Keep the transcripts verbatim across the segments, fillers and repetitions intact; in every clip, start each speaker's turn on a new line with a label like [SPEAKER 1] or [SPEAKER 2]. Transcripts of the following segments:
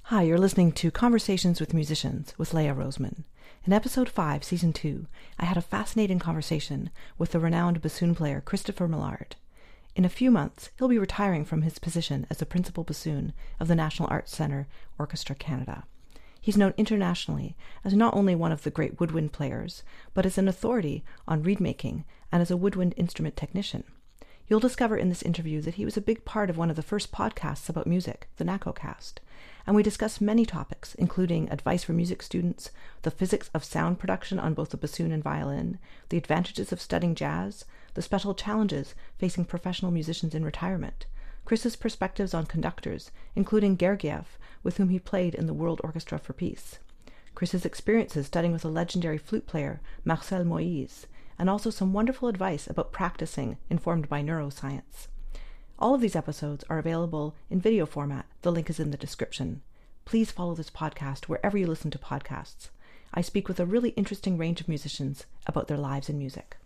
[SPEAKER 1] Hi, you're listening to Conversations with Musicians with Leah Roseman. In episode five, season two, I had a fascinating conversation with the renowned bassoon player Christopher Millard. In a few months, he'll be retiring from his position as the principal bassoon of the National Arts Centre Orchestra Canada. He's known internationally as not only one of the great woodwind players, but as an authority on reed making and as a woodwind instrument technician. You'll discover in this interview that he was a big part of one of the first podcasts about music, the NACOcast, and we discuss many topics, including advice for music students, the physics of sound production on both the bassoon and violin, the advantages of studying jazz, the special challenges facing professional musicians in retirement, Chris's perspectives on conductors, including Gergiev, with whom he played in the World Orchestra for Peace, Chris's experiences studying with a legendary flute player, Marcel Moïse, and also some wonderful advice about practicing informed by neuroscience. All of these episodes are available in video format. The link is in the description. Please follow this podcast wherever you listen to podcasts. I speak with a really interesting range of musicians about their lives in music.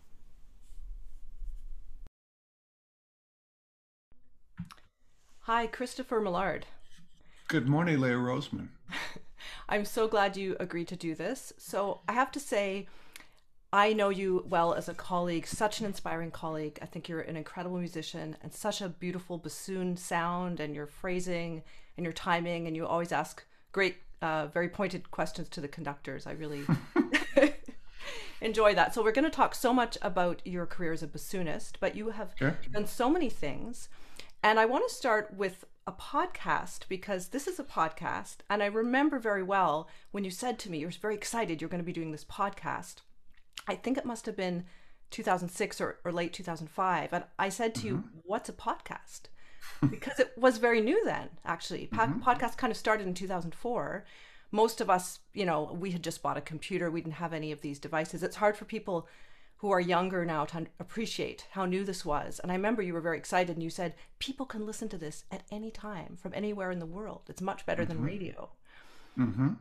[SPEAKER 1] Hi, Christopher Millard.
[SPEAKER 2] Good morning, Leah Roseman.
[SPEAKER 1] I'm so glad you agreed to do this. So I have to say, I know you well as a colleague, such an inspiring colleague. I think you're an incredible musician and such a beautiful bassoon sound and your phrasing and your timing. And you always ask great, uh, very pointed questions to the conductors. I really enjoy that. So we're going to talk so much about your career as a bassoonist, but you have
[SPEAKER 2] Sure.
[SPEAKER 1] done so many things. And I want to start with a podcast because this is a podcast. And I remember very well when you said to me, you're very excited, you're going to be doing this podcast. I think it must have been two thousand six or, or late two thousand five. And I said to mm-hmm. you, what's a podcast? Because it was very new then, actually. Po- mm-hmm. Podcast kind of started in two thousand four. Most of us, you know, we had just bought a computer. We didn't have any of these devices. It's hard for people who are younger now to appreciate how new this was. And I remember you were very excited and you said, people can listen to this at any time from anywhere in the world. It's much better mm-hmm. than radio.
[SPEAKER 2] Mm-hmm.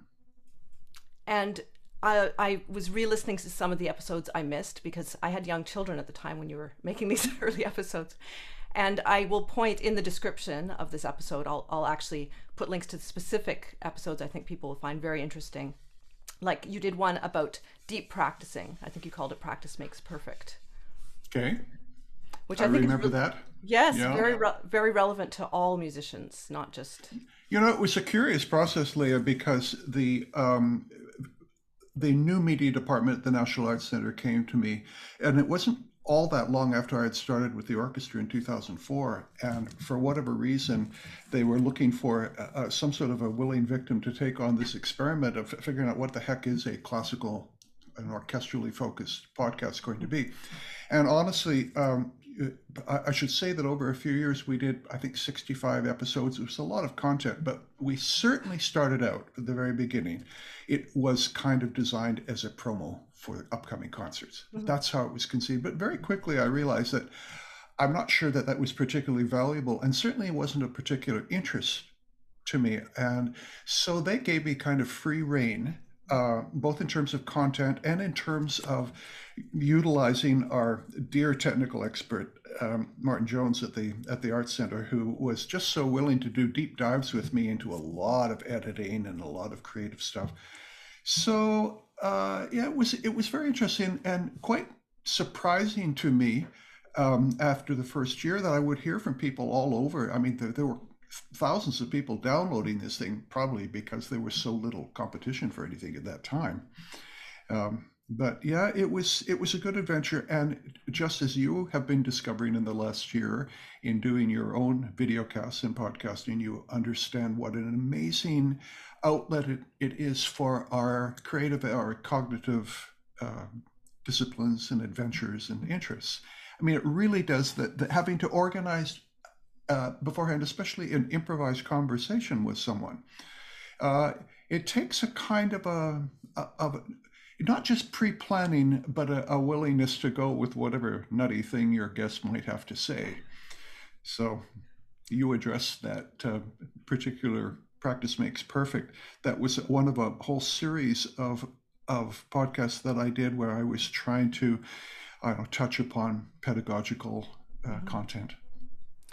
[SPEAKER 1] And I, I was re-listening to some of the episodes I missed because I had young children at the time when you were making these early episodes. And I will point in the description of this episode, I'll, I'll actually put links to the specific episodes I think people will find very interesting. Like you did one about deep practicing. I think you called it Practice Makes Perfect.
[SPEAKER 2] Okay.
[SPEAKER 1] Which
[SPEAKER 2] I,
[SPEAKER 1] I think
[SPEAKER 2] remember
[SPEAKER 1] is re-
[SPEAKER 2] that.
[SPEAKER 1] Yes,
[SPEAKER 2] yeah.
[SPEAKER 1] very re- very relevant to all musicians, not just...
[SPEAKER 2] You know, it was a curious process, Leah, because the... Um, the new media department at the National Arts Centre came to me, and it wasn't all that long after I had started with the orchestra in two thousand four. And for whatever reason, they were looking for uh, some sort of a willing victim to take on this experiment of figuring out what the heck is a classical and orchestrally focused podcast going to be. And honestly, um, I should say that over a few years, we did, I think, sixty-five episodes. It was a lot of content, but we certainly started out at the very beginning. It was kind of designed as a promo for upcoming concerts. Mm-hmm. That's how it was conceived. But very quickly, I realized that I'm not sure that that was particularly valuable, and certainly wasn't of particular interest to me. And so they gave me kind of free rein, uh, both in terms of content and in terms of utilizing our dear technical expert, um, Martin Jones at the at the Arts Centre, who was just so willing to do deep dives with me into a lot of editing and a lot of creative stuff. So uh, yeah, it was it was very interesting and quite surprising to me um, after the first year that I would hear from people all over. I mean, there, there were thousands of people downloading this thing, probably because there was so little competition for anything at that time. Um, But yeah, it was it was a good adventure. And just as you have been discovering in the last year in doing your own videocasts and podcasting, you understand what an amazing outlet it, it is for our creative, our cognitive uh, disciplines and adventures and interests. I mean, it really does that. that having to organize uh, beforehand, especially an improvised conversation with someone, uh, it takes a kind of a, a of a, not just pre-planning, but a, a willingness to go with whatever nutty thing your guest might have to say. So you addressed that uh, particular Practice Makes Perfect. That was one of a whole series of of podcasts that I did where I was trying to I don't know, touch upon pedagogical uh, mm-hmm. content.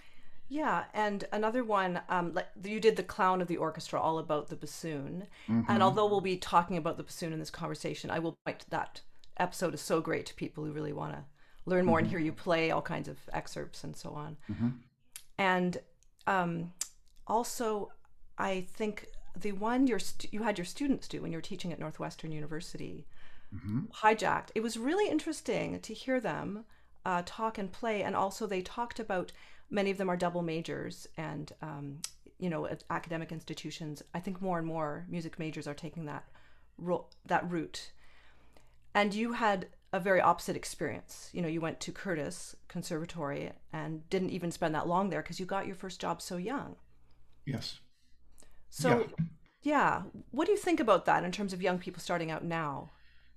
[SPEAKER 1] Yeah, and another one, um, like you did the clown of the orchestra, all about the bassoon. And
[SPEAKER 2] Hmm.
[SPEAKER 1] although we'll be talking about the bassoon in this conversation, I will point to that episode is so great to people who really want to learn more and
[SPEAKER 2] Hmm.
[SPEAKER 1] hear you play all kinds of excerpts and so on.
[SPEAKER 2] Hmm.
[SPEAKER 1] And um, also, I think the one your st- you had your students do when you were teaching at Northwestern University,
[SPEAKER 2] Hmm.
[SPEAKER 1] Hijacked. It was really interesting to hear them uh, talk and play, and also they talked about many of them are double majors, and um, you know, at academic institutions, I think more and more music majors are taking that ro- that route. And you had a very opposite experience. You know, you went to Curtis Conservatory and didn't even spend that long there because you got your first job so young.
[SPEAKER 2] Yes. Yeah.
[SPEAKER 1] So, yeah, what do you think about that in terms of young people starting out now?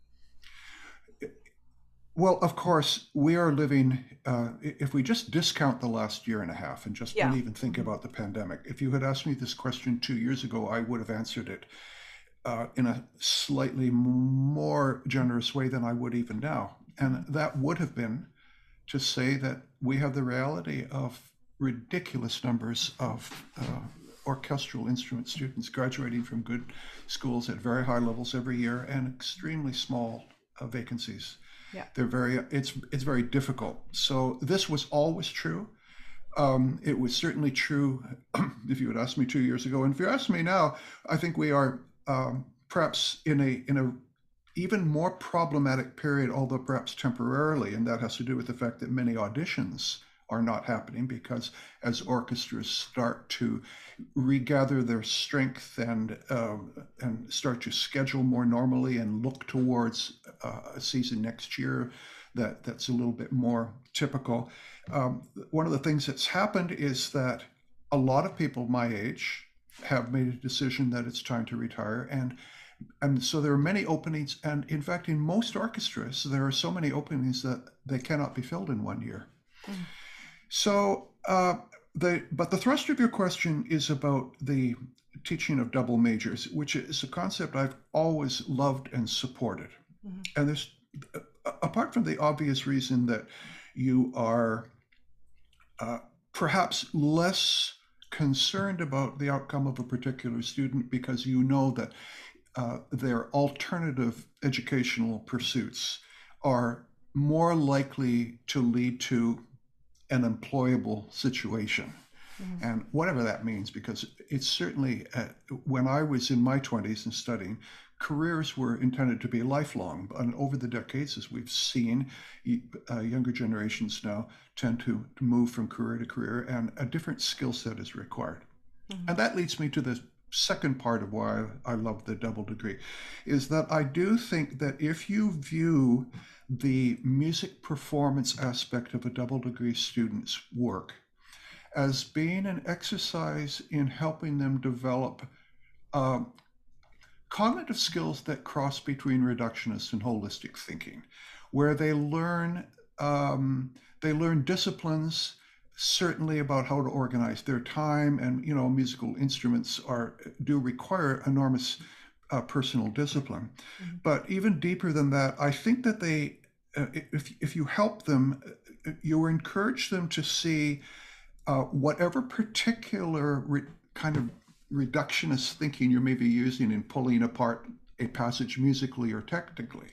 [SPEAKER 2] Well, of course, we are living, uh, if we just discount the last year and a half and just don't
[SPEAKER 1] Yeah.
[SPEAKER 2] even think
[SPEAKER 1] Hmm.
[SPEAKER 2] about the pandemic, if you had asked me this question two years ago, I would have answered it uh, in a slightly more generous way than I would even now. And that would have been to say that we have the reality of ridiculous numbers of uh, orchestral instrument students graduating from good schools at very high levels every year and extremely small uh, vacancies.
[SPEAKER 1] Yeah.
[SPEAKER 2] They're very it's it's very difficult. So this was always true. Um, it was certainly true if you had asked me two years ago, and if you ask me now, I think we are um, perhaps in a in a even more problematic period, although perhaps temporarily, and that has to do with the fact that many auditions are not happening because as orchestras start to regather their strength and uh, and start to schedule more normally and look towards uh, a season next year that that's a little bit more typical. Um, one of the things that's happened is that a lot of people my age have made a decision that it's time to retire, and and so there are many openings, and in fact in most orchestras there are so many openings that they cannot be filled in one year.
[SPEAKER 1] Mm-hmm.
[SPEAKER 2] So uh, the but the thrust of your question is about the teaching of double majors, which is a concept I've always loved and supported.
[SPEAKER 1] Mm-hmm.
[SPEAKER 2] And there's apart from the obvious reason that you are uh, perhaps less concerned about the outcome of a particular student because you know that uh, their alternative educational pursuits are more likely to lead to an employable situation.
[SPEAKER 1] Mm-hmm.
[SPEAKER 2] And whatever that means, because it's certainly, uh, when I was in my twenties and studying, careers were intended to be lifelong. And over the decades, as we've seen, uh, younger generations now tend to, to move from career to career, and a different skill set is required.
[SPEAKER 1] Mm-hmm.
[SPEAKER 2] And that leads me to the second part of why I love the double degree, is that I do think that if you view the music performance aspect of a double degree student's work as being an exercise in helping them develop uh, cognitive skills that cross between reductionist and holistic thinking, where they learn um, they learn disciplines certainly about how to organize their time, and you know musical instruments are do require enormous uh, personal discipline.
[SPEAKER 1] Mm-hmm.
[SPEAKER 2] But even deeper than that, I think that they uh, if if you help them, you encourage them to see uh, whatever particular re- kind of reductionist thinking you may be using in pulling apart a passage musically or technically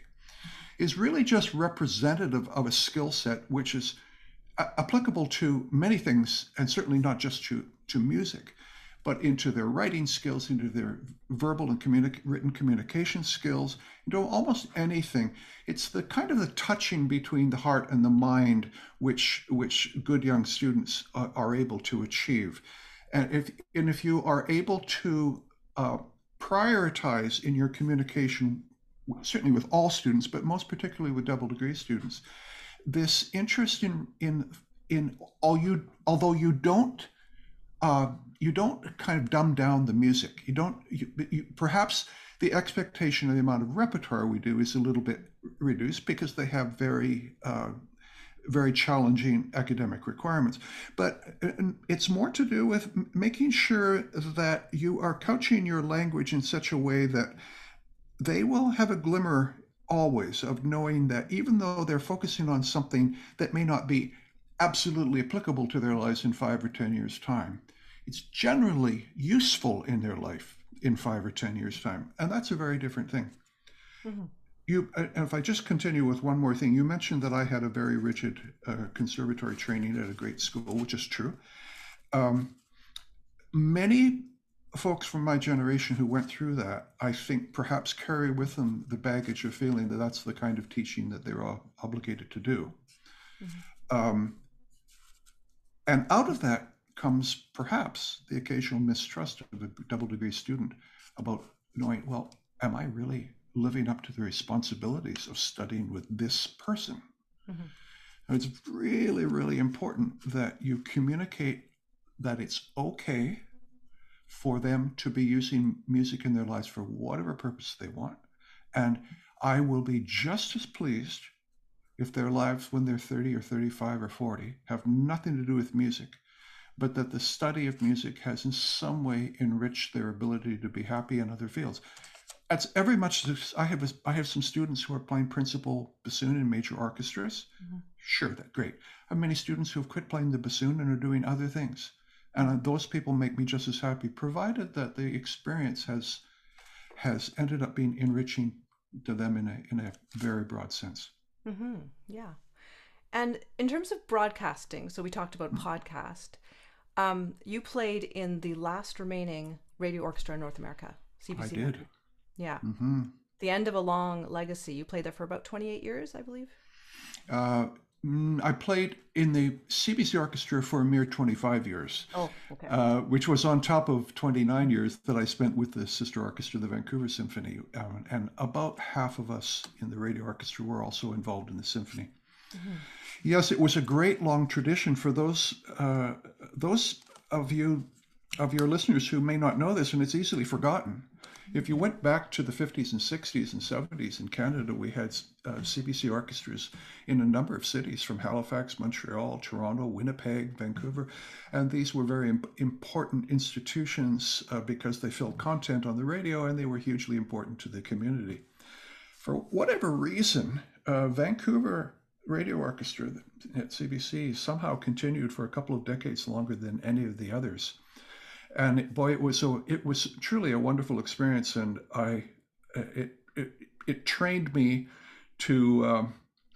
[SPEAKER 2] is really just representative of a skill set which is a- applicable to many things, and certainly not just to, to music, but into their writing skills, into their verbal and communi- written communication skills, into almost anything. It's the kind of the touching between the heart and the mind which which good young students uh, are able to achieve. And if and if you are able to uh, prioritize in your communication, certainly with all students, but most particularly with double degree students, this interest in in in all you although you don't uh, you don't kind of dumb down the music. You don't you, you, perhaps the expectation of the amount of repertoire we do is a little bit reduced because they have very uh, very challenging academic requirements. But it's more to do with making sure that you are couching your language in such a way that they will have a glimmer always of knowing that even though they're focusing on something that may not be absolutely applicable to their lives in five or ten years' time. It's generally useful in their life in five or ten years' time. And that's a very different thing. Mm-hmm. You, and if I just continue with one more thing, you mentioned that I had a very rigid uh, conservatory training at a great school, which is true. Um, many folks from my generation who went through that, I think perhaps carry with them the baggage of feeling that that's the kind of teaching that they're all obligated to do. Mm-hmm. Um, and out of that comes perhaps the occasional mistrust of a double degree student about knowing, well, am I really living up to the responsibilities of studying with this person? Mm-hmm. It's really, really important that you communicate that it's okay for them to be using music in their lives for whatever purpose they want. And I will be just as pleased if their lives when they're thirty or thirty-five or forty have nothing to do with music, but that the study of music has in some way enriched their ability to be happy in other fields. That's every much as I have. I have some students who are playing principal bassoon in major orchestras. Mm-hmm. Sure, that's great. I have many students who have quit playing the bassoon and are doing other things. And those people make me just as happy, provided that the experience has has ended up being enriching to them in a in a very broad sense.
[SPEAKER 1] Mm-hmm. Yeah. And in terms of broadcasting, so we talked about mm-hmm. podcast. Um, you played in the last remaining radio orchestra in North America, C B C.
[SPEAKER 2] I did.
[SPEAKER 1] Yeah.
[SPEAKER 2] Mm-hmm.
[SPEAKER 1] The end of a long legacy. You played there for about twenty-eight years, I believe.
[SPEAKER 2] Uh, I played in the C B C orchestra for a mere twenty-five years.
[SPEAKER 1] Oh, okay.
[SPEAKER 2] Uh, which was on top of twenty-nine years that I spent with the sister orchestra, the Vancouver Symphony. Um, and about half of us in the radio orchestra were also involved in the symphony. Mm-hmm. Yes, it was a great long tradition. For those uh, those of you, of your listeners who may not know this, and it's easily forgotten, if you went back to the fifties and sixties and seventies in Canada, we had uh, C B C orchestras in a number of cities, from Halifax, Montreal, Toronto, Winnipeg, Vancouver. And these were very imp- important institutions uh, because they filled content on the radio and they were hugely important to the community. For whatever reason, uh, Vancouver Radio Orchestra at C B C somehow continued for a couple of decades longer than any of the others. And it, boy, it was so. It was truly a wonderful experience, and I, it it, it trained me to um,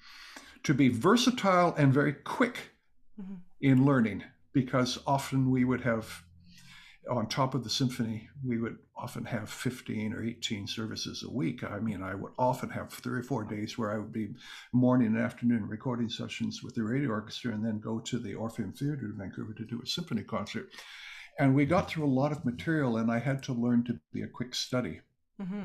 [SPEAKER 2] to be versatile and very quick mm-hmm. in learning. Because often we would have, on top of the symphony, we would often have fifteen or eighteen services a week. I mean, I would often have three or four days where I would be morning and afternoon recording sessions with the radio orchestra, and then go to the Orpheum Theatre in Vancouver to do a symphony concert. And we got through a lot of material, and I had to learn to be a quick study. Mm-hmm.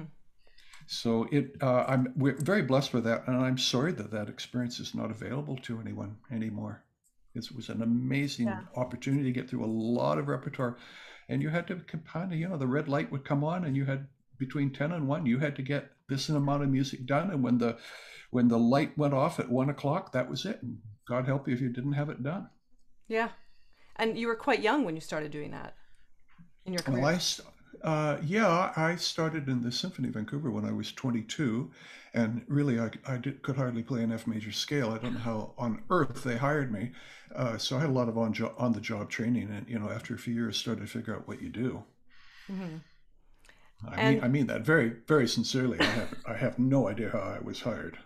[SPEAKER 2] So it, uh, I'm we're very blessed with that, and I'm sorry that that experience is not available to anyone anymore. It was an amazing yeah. opportunity to get through a lot of repertoire, and you had to kind of, you know, the red light would come on, and you had between ten and one, you had to get this amount of music done, and when the when the light went off at one o'clock, that was it. And God help you if you didn't have it done.
[SPEAKER 1] Yeah. And you were quite young when you started doing that in your career.
[SPEAKER 2] Well, I, uh, yeah, I started in the Symphony of Vancouver when I was twenty-two, and really I, I did, could hardly play an F major scale. I don't know how on earth they hired me. Uh, so I had a lot of on jo- on the job training, and you know, after a few years, started to figure out what you do. Mm-hmm. I and, mean, I mean that very, very sincerely. I have, I have no idea how I was hired.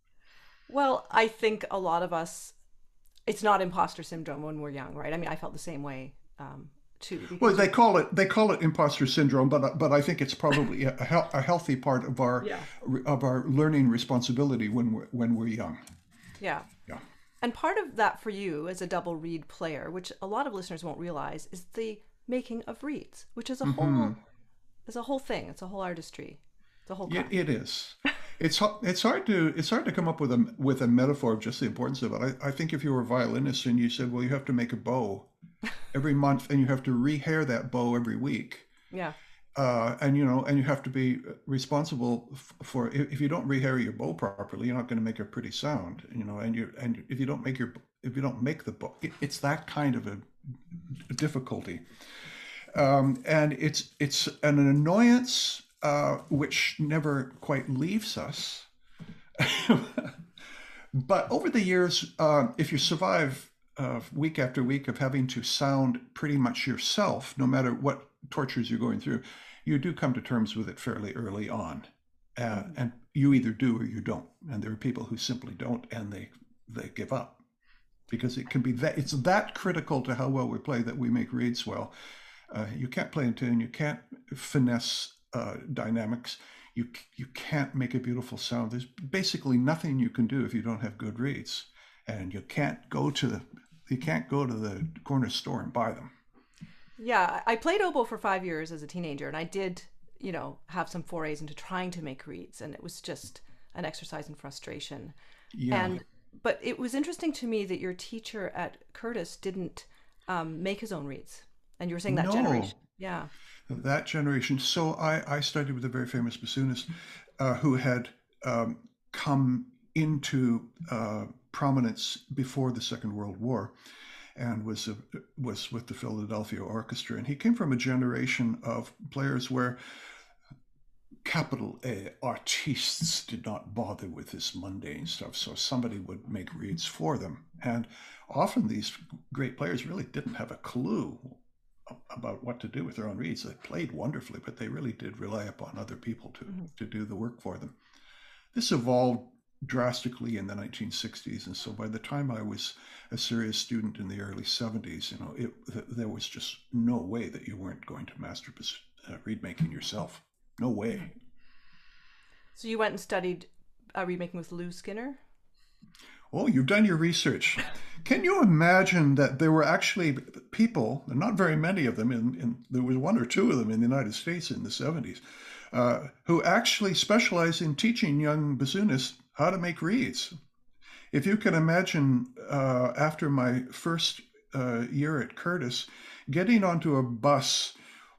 [SPEAKER 1] Well, I think a lot of us. It's not imposter syndrome when we're young, right? I mean, I felt the same way um, too.
[SPEAKER 2] Well, they call it they call it imposter syndrome, but but I think it's probably a, he- a healthy part of our yeah. of our learning responsibility when we're when we're young.
[SPEAKER 1] Yeah.
[SPEAKER 2] Yeah.
[SPEAKER 1] And part of that for you as a double reed player, which a lot of listeners won't realize, is the making of reeds, which is a mm-hmm. whole is a whole thing. It's a whole artistry. It's a whole.
[SPEAKER 2] It, it is. It's it's hard to it's hard to come up with a with a metaphor of just the importance of it. I, I think if you were a violinist and you said, well, you have to make a bow every month and you have to rehair that bow every week.
[SPEAKER 1] Yeah.
[SPEAKER 2] Uh, and you know, and you have to be responsible f- for if you don't rehair your bow properly, you're not going to make a pretty sound. You know, and you and if you don't make your if you don't make the bow, it, it's that kind of a, a difficulty. Um, and it's it's an annoyance. Uh, which never quite leaves us. But over the years, uh, if you survive uh, week after week of having to sound pretty much yourself, no matter what tortures you're going through, you do come to terms with it fairly early on. Uh,
[SPEAKER 1] Mhm.
[SPEAKER 2] and you either do or you don't. And there are people who simply don't, and they they give up because it can be that it's that critical to how well we play that we make reads well. Uh, you can't play in tune. You can't finesse uh, dynamics. You you can't make a beautiful sound. There's basically nothing you can do if you don't have good reeds, and you can't go to the you can't go to the corner store and buy them.
[SPEAKER 1] Yeah, I played oboe for five years as a teenager, and I did, you know, have some forays into trying to make reeds, and it was just an exercise in frustration.
[SPEAKER 2] Yeah,
[SPEAKER 1] And but it was interesting to me that your teacher at Curtis didn't um, make his own reeds, and you were saying that
[SPEAKER 2] no,
[SPEAKER 1] generation. Yeah.
[SPEAKER 2] that generation. So I I studied with a very famous bassoonist uh, who had um, come into uh, prominence before the Second World War and was a, was with the Philadelphia Orchestra. And he came from a generation of players where capital A artistes did not bother with this mundane stuff. So somebody would make reeds for them. And often these great players really didn't have a clue about what to do with their own reeds. They played wonderfully, but they really did rely upon other people to,
[SPEAKER 1] Mhm.
[SPEAKER 2] to do the work for them. This evolved drastically in the nineteen sixties, and so by the time I was a serious student in the early seventies, you know, it, there was just no way that you weren't going to master uh, reed making yourself. No
[SPEAKER 1] Mhm.
[SPEAKER 2] way.
[SPEAKER 1] So you went and studied uh, reed making with Lou Skinner.
[SPEAKER 2] Oh, you've done your research. Can you imagine that there were actually people, and not very many of them, in, in there was one or two of them in the United States in the seventies, uh, who actually specialized in teaching young bassoonists how to make reeds? If you can imagine, uh, after my first uh, year at Curtis, getting onto a bus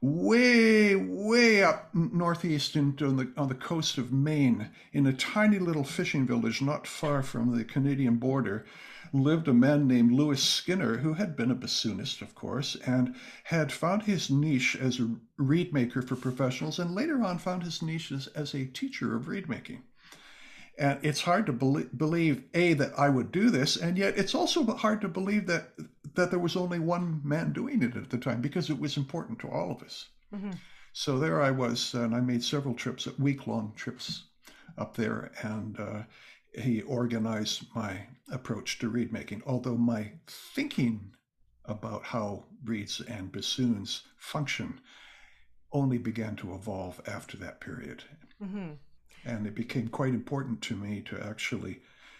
[SPEAKER 2] way, way up northeast into on the on the coast of Maine, in a tiny little fishing village not far from the Canadian border, lived a man named Louis Skinner, who had been a bassoonist, of course, and had found his niche as a reed maker for professionals, and later on found his niche as, as a teacher of reed making. And it's hard to belie- believe, A, that I would do this, and yet it's also hard to believe that that there was only one man doing it at the time because it was important to all of us.
[SPEAKER 1] Hmm.
[SPEAKER 2] So there I was, and I made several trips, week-long trips up there, and uh, he organized my approach to reed making. Although my thinking about how reeds and bassoons function only began to evolve after that period.
[SPEAKER 1] Hmm.
[SPEAKER 2] And it became quite important to me to actually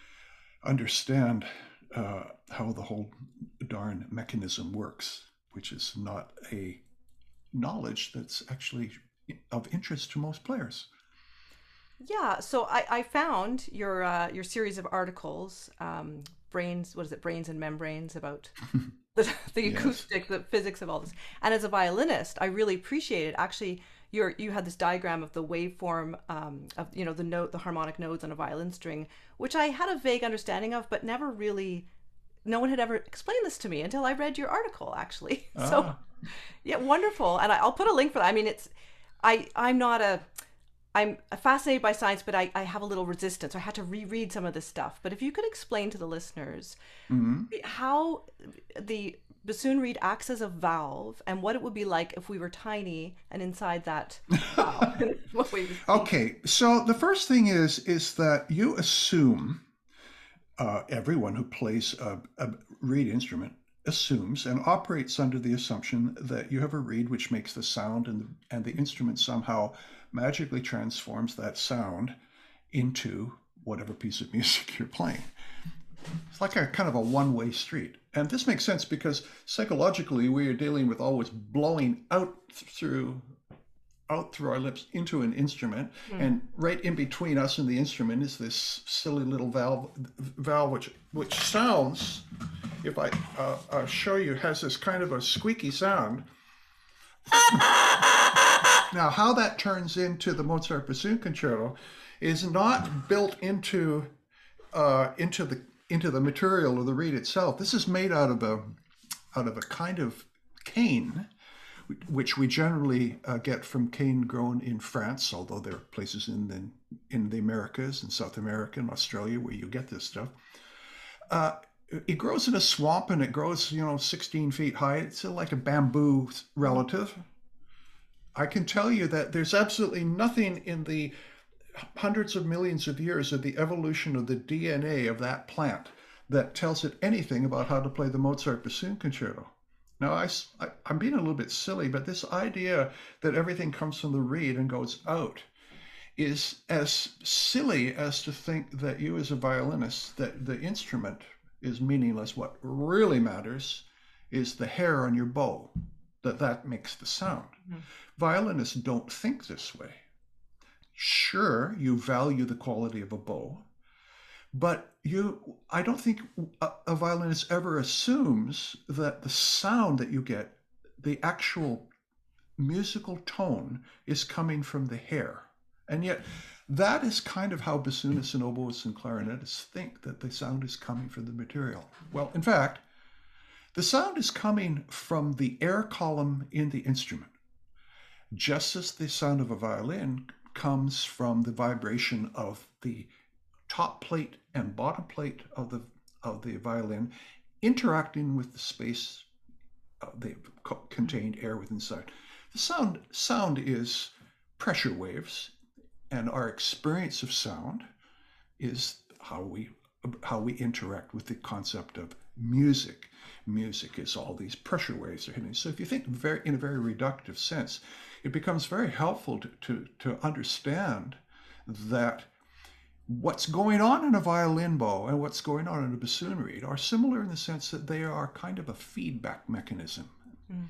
[SPEAKER 2] understand uh, how the whole darn mechanism works, which is not a knowledge that's actually of interest to most players.
[SPEAKER 1] Yeah, so I, I found your uh, your series of articles, um, brains, what is it, brains and membranes about the, the
[SPEAKER 2] Yes.
[SPEAKER 1] acoustic, the physics of all this. And as a violinist, I really appreciate it. Actually, you're you had this diagram of the waveform um, of you know the note, the harmonic nodes on a violin string, which I had a vague understanding of, but never really. No one had ever explained this to me until I read your article, actually. So
[SPEAKER 2] Ah,
[SPEAKER 1] yeah, wonderful. And I, I'll put a link for that. I mean, it's I I'm not a I'm fascinated by science, but I, I have a little resistance. I had to reread some of this stuff. But if you could explain to the listeners
[SPEAKER 2] mhm.
[SPEAKER 1] how the bassoon reed acts as a valve and what it would be like if we were tiny and inside that valve, what we would see.
[SPEAKER 2] Okay, so the first thing is is that you assume uh, everyone who plays a, a reed instrument assumes and operates under the assumption that you have a reed which makes the sound, and the, and the instrument somehow magically transforms that sound into whatever piece of music you're playing. It's like a kind of a one-way street. And this makes sense because psychologically we are dealing with always blowing out through out through our lips into an instrument,
[SPEAKER 1] Hmm.
[SPEAKER 2] and right in between us and the instrument is this silly little valve valve which which sounds, if I uh, uh, show you, has this kind of a squeaky sound. Now, how that turns into the Mozart bassoon concerto is not built into uh, into the into the material of the reed itself. This is made out of a out of a kind of cane, which we generally uh, get from cane grown in France, although there are places in the in the Americas and South America and Australia where you get this stuff. Uh, it grows in a swamp and it grows, you know, sixteen feet high. It's like a bamboo relative. I can tell you that there's absolutely nothing in the hundreds of millions of years of the evolution of the D N A of that plant that tells it anything about how to play the Mozart bassoon concerto. Now, I, I, I'm being a little bit silly, but this idea that everything comes from the reed and goes out is as silly as to think that you as a violinist, that the instrument is meaningless. What really matters is the hair on your bow, that that makes the sound. Mm-hmm. Violinists don't think this way. Sure, you value the quality of a bow, but you, I don't think a, a violinist ever assumes that the sound that you get, the actual musical tone, is coming from the hair. And yet, that is kind of how bassoonists and oboists and clarinetists think, that the sound is coming from the material. Well, in fact, the sound is coming from the air column in the instrument, just as the sound of a violin comes from the vibration of the top plate and bottom plate of the of the violin interacting with the space, uh, the contained air within inside. The sound sound is pressure waves, and our experience of sound is how we how we interact with the concept of music. Music is all these pressure waves are hitting. So if you think very in a very reductive sense, it becomes very helpful to, to, to understand that what's going on in a violin bow and what's going on in a bassoon reed are similar in the sense that they are kind of a feedback mechanism. Mm.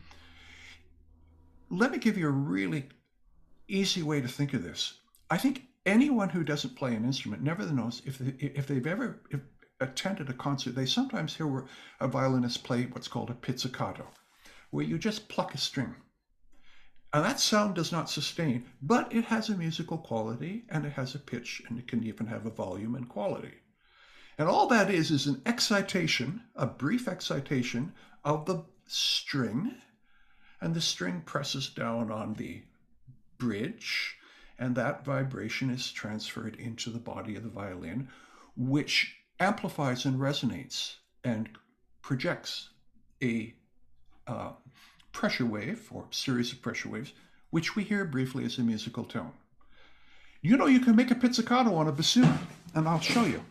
[SPEAKER 2] Let me give you a really easy way to think of this. I think anyone who doesn't play an instrument never knows if, they, if they've ever if, attended a concert, they sometimes hear a violinist play what's called a pizzicato, where you just pluck a string. And that sound does not sustain, but it has a musical quality and it has a pitch, and it can even have a volume and quality. And all that is is an excitation, a brief excitation of the string, and the string presses down on the bridge, and that vibration is transferred into the body of the violin, which amplifies and resonates and projects a uh, pressure wave or series of pressure waves, which we hear briefly as a musical tone. You know, you can make a pizzicato on a bassoon, and I'll show you.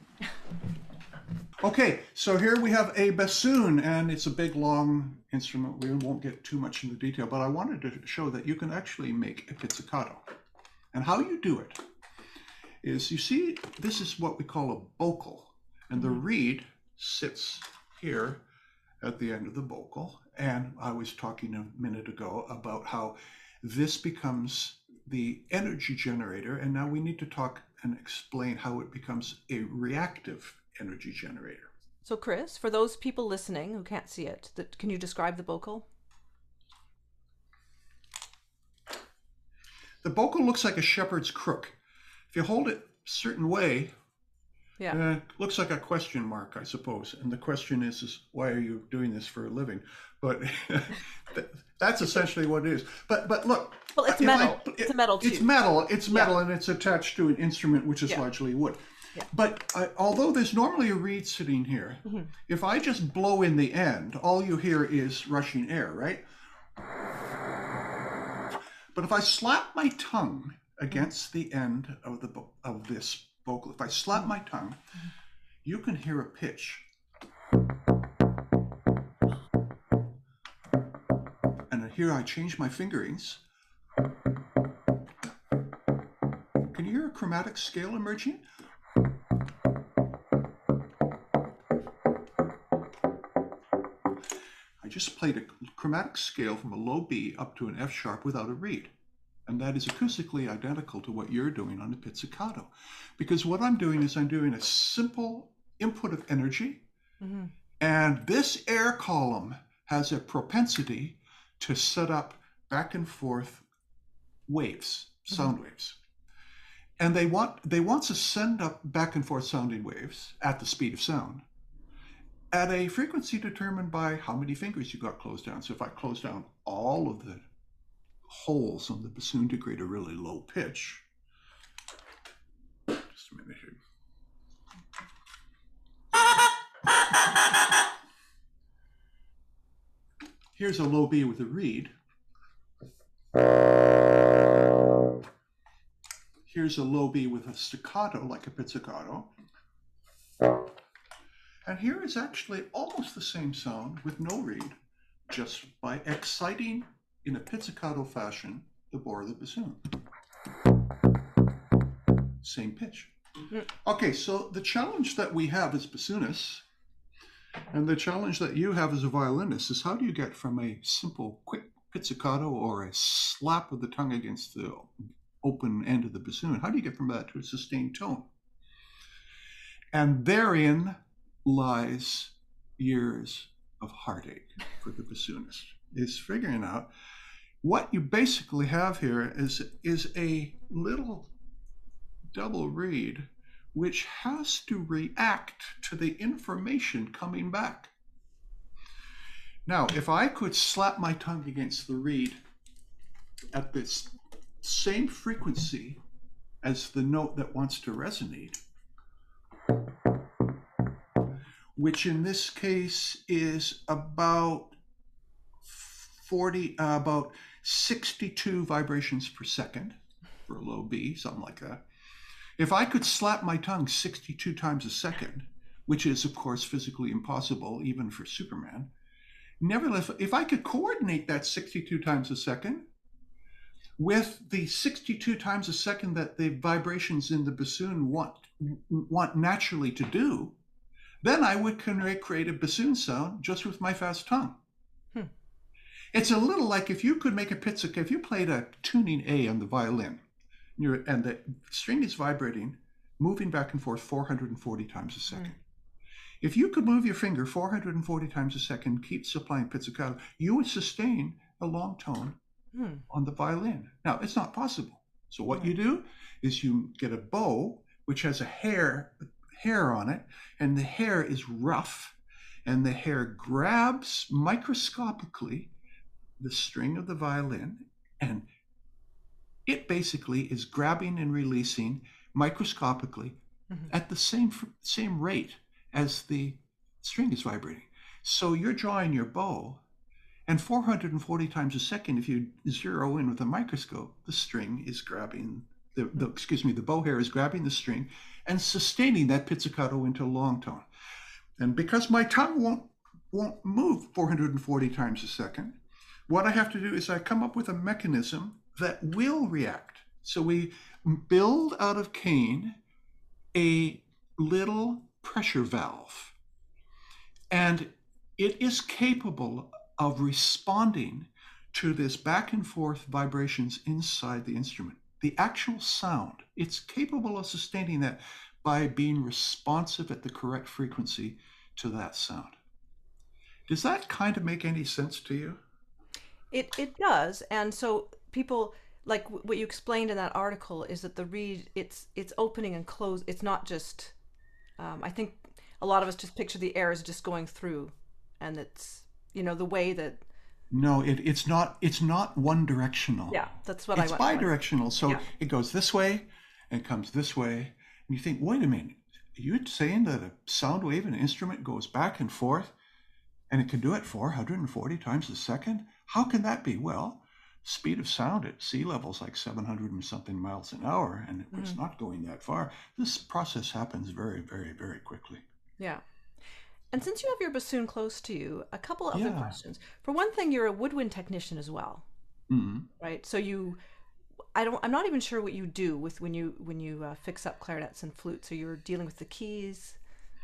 [SPEAKER 2] Okay, so here we have a bassoon, and it's a big, long instrument. We won't get too much into detail, but I wanted to show that you can actually make a pizzicato. And how you do it is, you see, this is what we call a bocal, and the reed sits here at the end of the bocal. And I was talking a minute ago about how this becomes the energy generator, and now we need to talk and explain how it becomes a reactive energy generator.
[SPEAKER 1] So Chris, for those people listening who can't see it, that, can you describe the bocal?
[SPEAKER 2] The bocal looks like a shepherd's crook. If you hold it a certain way, yeah. Uh, looks like a question mark, I suppose. And the question is, is why are you doing this for a living? But that's essentially what it is. But but look.
[SPEAKER 1] Well, it's metal. I, it, it's a metal too.
[SPEAKER 2] It's metal. It's metal, yeah. And it's attached to an instrument which is yeah. largely wood. Yeah. But uh, although there's normally a reed sitting here, mm-hmm. if I just blow in the end, all you hear is rushing air, right? But if I slap my tongue against mm-hmm. the end of the of this vocal, if I slap my tongue, you can hear a pitch. And here I change my fingerings. Can you hear a chromatic scale emerging? I just played a chromatic scale from a low B up to an F sharp without a reed. And that is acoustically identical to what you're doing on the pizzicato. Because what I'm doing is I'm doing a simple input of energy, mm-hmm. and this air column has a propensity to set up back and forth waves, sound mm-hmm. waves. And they want they want to send up back and forth sounding waves at the speed of sound at a frequency determined by how many fingers you got closed down. So if I close down all of the holes on the bassoon to create a really low pitch. Just a minute here. Here's a low B with a reed. Here's a low B with a staccato, like a pizzicato. And here is actually almost the same sound with no reed, just by exciting in a pizzicato fashion the bore of the bassoon. Same pitch. Okay, so the challenge that we have as bassoonists, and the challenge that you have as a violinist, is how do you get from a simple, quick pizzicato or a slap of the tongue against the open end of the bassoon, how do you get from that to a sustained tone? And therein lies years of heartache for the bassoonist, is figuring out what you basically have here is, is a little double reed which has to react to the information coming back. Now, if I could slap my tongue against the reed at this same frequency as the note that wants to resonate, which in this case is about forty, uh, about sixty-two vibrations per second for a low B, something like that. If I could slap my tongue sixty-two times a second, which is of course physically impossible even for Superman, nevertheless, if I could coordinate that sixty-two times a second with the sixty-two times a second that the vibrations in the bassoon want, want naturally to do, then I would create a bassoon sound just with my fast tongue. Hmm. It's a little like if you could make a pizzicato, if you played a tuning A on the violin, You're, and the string is vibrating, moving back and forth four hundred forty times a second. Mm. If you could move your finger four hundred forty times a second, keep supplying pizzicato, you would sustain a long tone mm. on the violin. Now, it's not possible. So what mm. you do is you get a bow, which has a hair, hair on it, and the hair is rough, and the hair grabs microscopically the string of the violin, and it basically is grabbing and releasing microscopically mm-hmm. at the same same rate as the string is vibrating. So you're drawing your bow, and four hundred forty times a second, if you zero in with a microscope, the string is grabbing, the, the excuse me, the bow hair is grabbing the string and sustaining that pizzicato into a long tone. And because my tongue won't, won't move four hundred forty times a second, what I have to do is I come up with a mechanism that will react. So we build out of cane a little pressure valve, and it is capable of responding to this back and forth vibrations inside the instrument. The actual sound, it's capable of sustaining that by being responsive at the correct frequency to that sound. Does that kind of make any sense to you?
[SPEAKER 1] It it does. And so people, like what you explained in that article, is that the reed, it's it's opening and close. It's not just, um, I think a lot of us just picture the air as just going through, and it's, you know, the way that.
[SPEAKER 2] No, it, it's not, it's not one directional.
[SPEAKER 1] Yeah, that's what
[SPEAKER 2] it's
[SPEAKER 1] I want.
[SPEAKER 2] It's bi-directional. So
[SPEAKER 1] yeah.
[SPEAKER 2] It goes this way and comes this way. And you think, wait a minute, you're saying that a sound wave in an instrument goes back and forth and it can do it four hundred forty times a second? How can that be? Well, speed of sound at sea level is like seven hundred and something miles an hour, and mm-hmm. it's not going that far. This process happens very, very, very quickly.
[SPEAKER 1] Yeah. And since you have your bassoon close to you, a couple of
[SPEAKER 2] yeah.
[SPEAKER 1] other questions. For one thing, you're a woodwind technician as well,
[SPEAKER 2] mm-hmm.
[SPEAKER 1] right? So you, I don't, I'm not even sure what you do with when you when you uh, fix up clarinets and flutes. So you're dealing with the keys.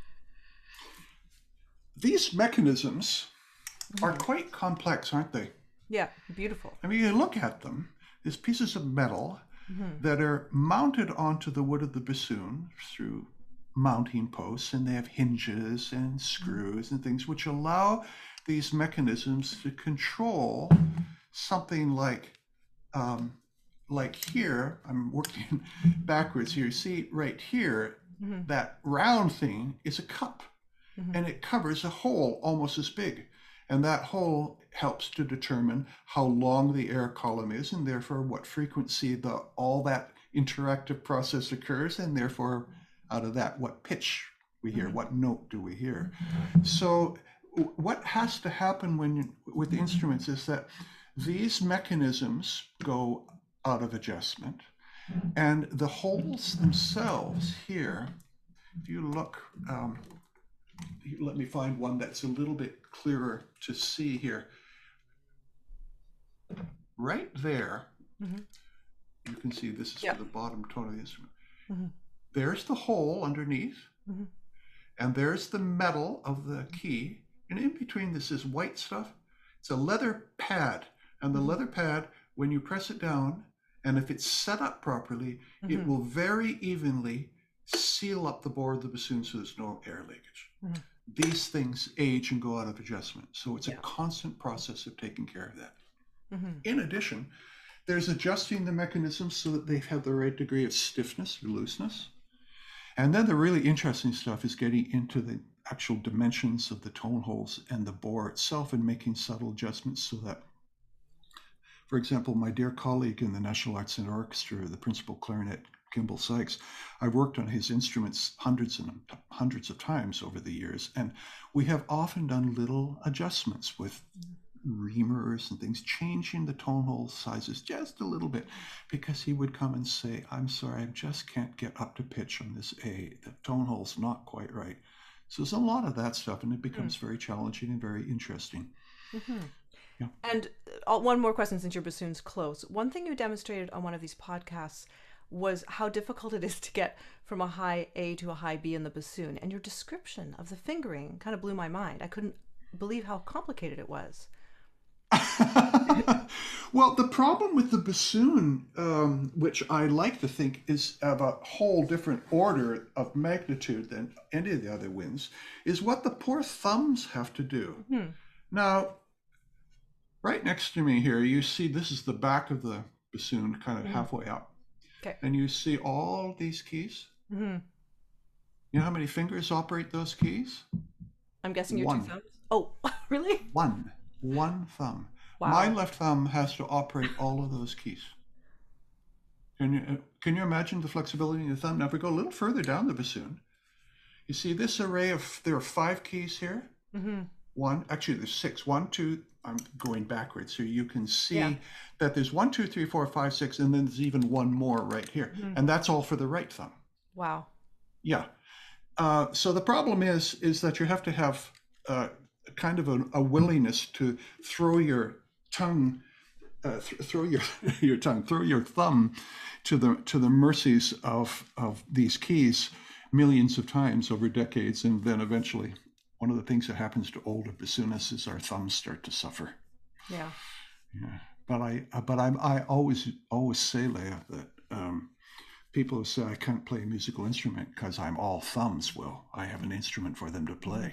[SPEAKER 2] These mechanisms mm-hmm. are quite complex, aren't they?
[SPEAKER 1] Yeah, beautiful.
[SPEAKER 2] I mean, you look at them, there's pieces of metal mm-hmm. that are mounted onto the wood of the bassoon through mounting posts, and they have hinges and screws mm-hmm. and things which allow these mechanisms to control something like, um, like here, I'm working backwards here, you see right here, mm-hmm. that round thing is a cup, mm-hmm. and it covers a hole almost as big. And that hole helps to determine how long the air column is, and therefore what frequency the all that interactive process occurs, and therefore out of that what pitch we hear?
[SPEAKER 1] Mm-hmm.
[SPEAKER 2] What note do we hear? So what has to happen when you, with the instruments is that these mechanisms go out of adjustment, and the holes themselves here, if you look, um, let me find one that's a little bit clearer to see here. Right there, mm-hmm. you can see this is yep. for the bottom tone of the instrument. Mm-hmm. There's the hole underneath, mm-hmm. and there's the metal of the key, and in between this is white stuff. It's a leather pad, and the mm-hmm. leather pad, when you press it down, and if it's set up properly, mm-hmm. it will very evenly seal up the bore of the bassoon so there's no air leakage. Mm-hmm. These things age and go out of adjustment, so it's yeah. a constant process of taking care of that. Mm-hmm. In addition, there's adjusting the mechanisms so that they have the right degree of stiffness or looseness. And then the really interesting stuff is getting into the actual dimensions of the tone holes and the bore itself and making subtle adjustments so that, for example, my dear colleague in the National Arts Centre Orchestra, the principal clarinet, Kimball Sykes, I've worked on his instruments hundreds and hundreds of times over the years, and we have often done little adjustments with reamers and things, changing the tone hole sizes just a little bit, because he would come and say, I'm sorry, I just can't get up to pitch on this A. The tone hole's not quite right. So there's a lot of that stuff, and it becomes mm. very challenging and very interesting.
[SPEAKER 1] Mm-hmm. Yeah. And uh, one more question, since your bassoon's close. One thing you demonstrated on one of these podcasts was how difficult it is to get from a high A to a high B in the bassoon. And your description of the fingering kind of blew my mind. I couldn't believe how complicated it was.
[SPEAKER 2] Well, the problem with the bassoon, um, which I like to think is of a whole different order of magnitude than any of the other winds, is what the poor thumbs have to do. Mm-hmm. Now, right next to me here, you see this is the back of the bassoon, kind of mm-hmm. halfway up. Okay. And you see all these keys. Mm-hmm. You know how many fingers operate those keys?
[SPEAKER 1] I'm guessing your One. two thumbs. Oh, really?
[SPEAKER 2] One. One thumb. Wow. My left thumb has to operate all of those keys. Can you, uh, can you imagine the flexibility in your thumb? Now, if we go a little further down the bassoon, you see this array of, there are five keys here. Mm-hmm. One, actually there's six. One, two, I'm going backwards so you can see yeah. that there's one, two, three, four, five, six, and then there's even one more right here. Mm-hmm. And that's all for the right thumb.
[SPEAKER 1] Wow.
[SPEAKER 2] Yeah. Uh, so the problem is, is that you have to have uh, kind of a, a willingness to throw your tongue, uh, th- throw your your tongue, throw your thumb to the to the mercies of of these keys millions of times over decades, and then eventually, one of the things that happens to older bassoonists is our thumbs start to suffer.
[SPEAKER 1] Yeah.
[SPEAKER 2] Yeah. But I but I I always always say, Leah, that um, people who say I can't play a musical instrument because I'm all thumbs. Well, I have an instrument for them to play.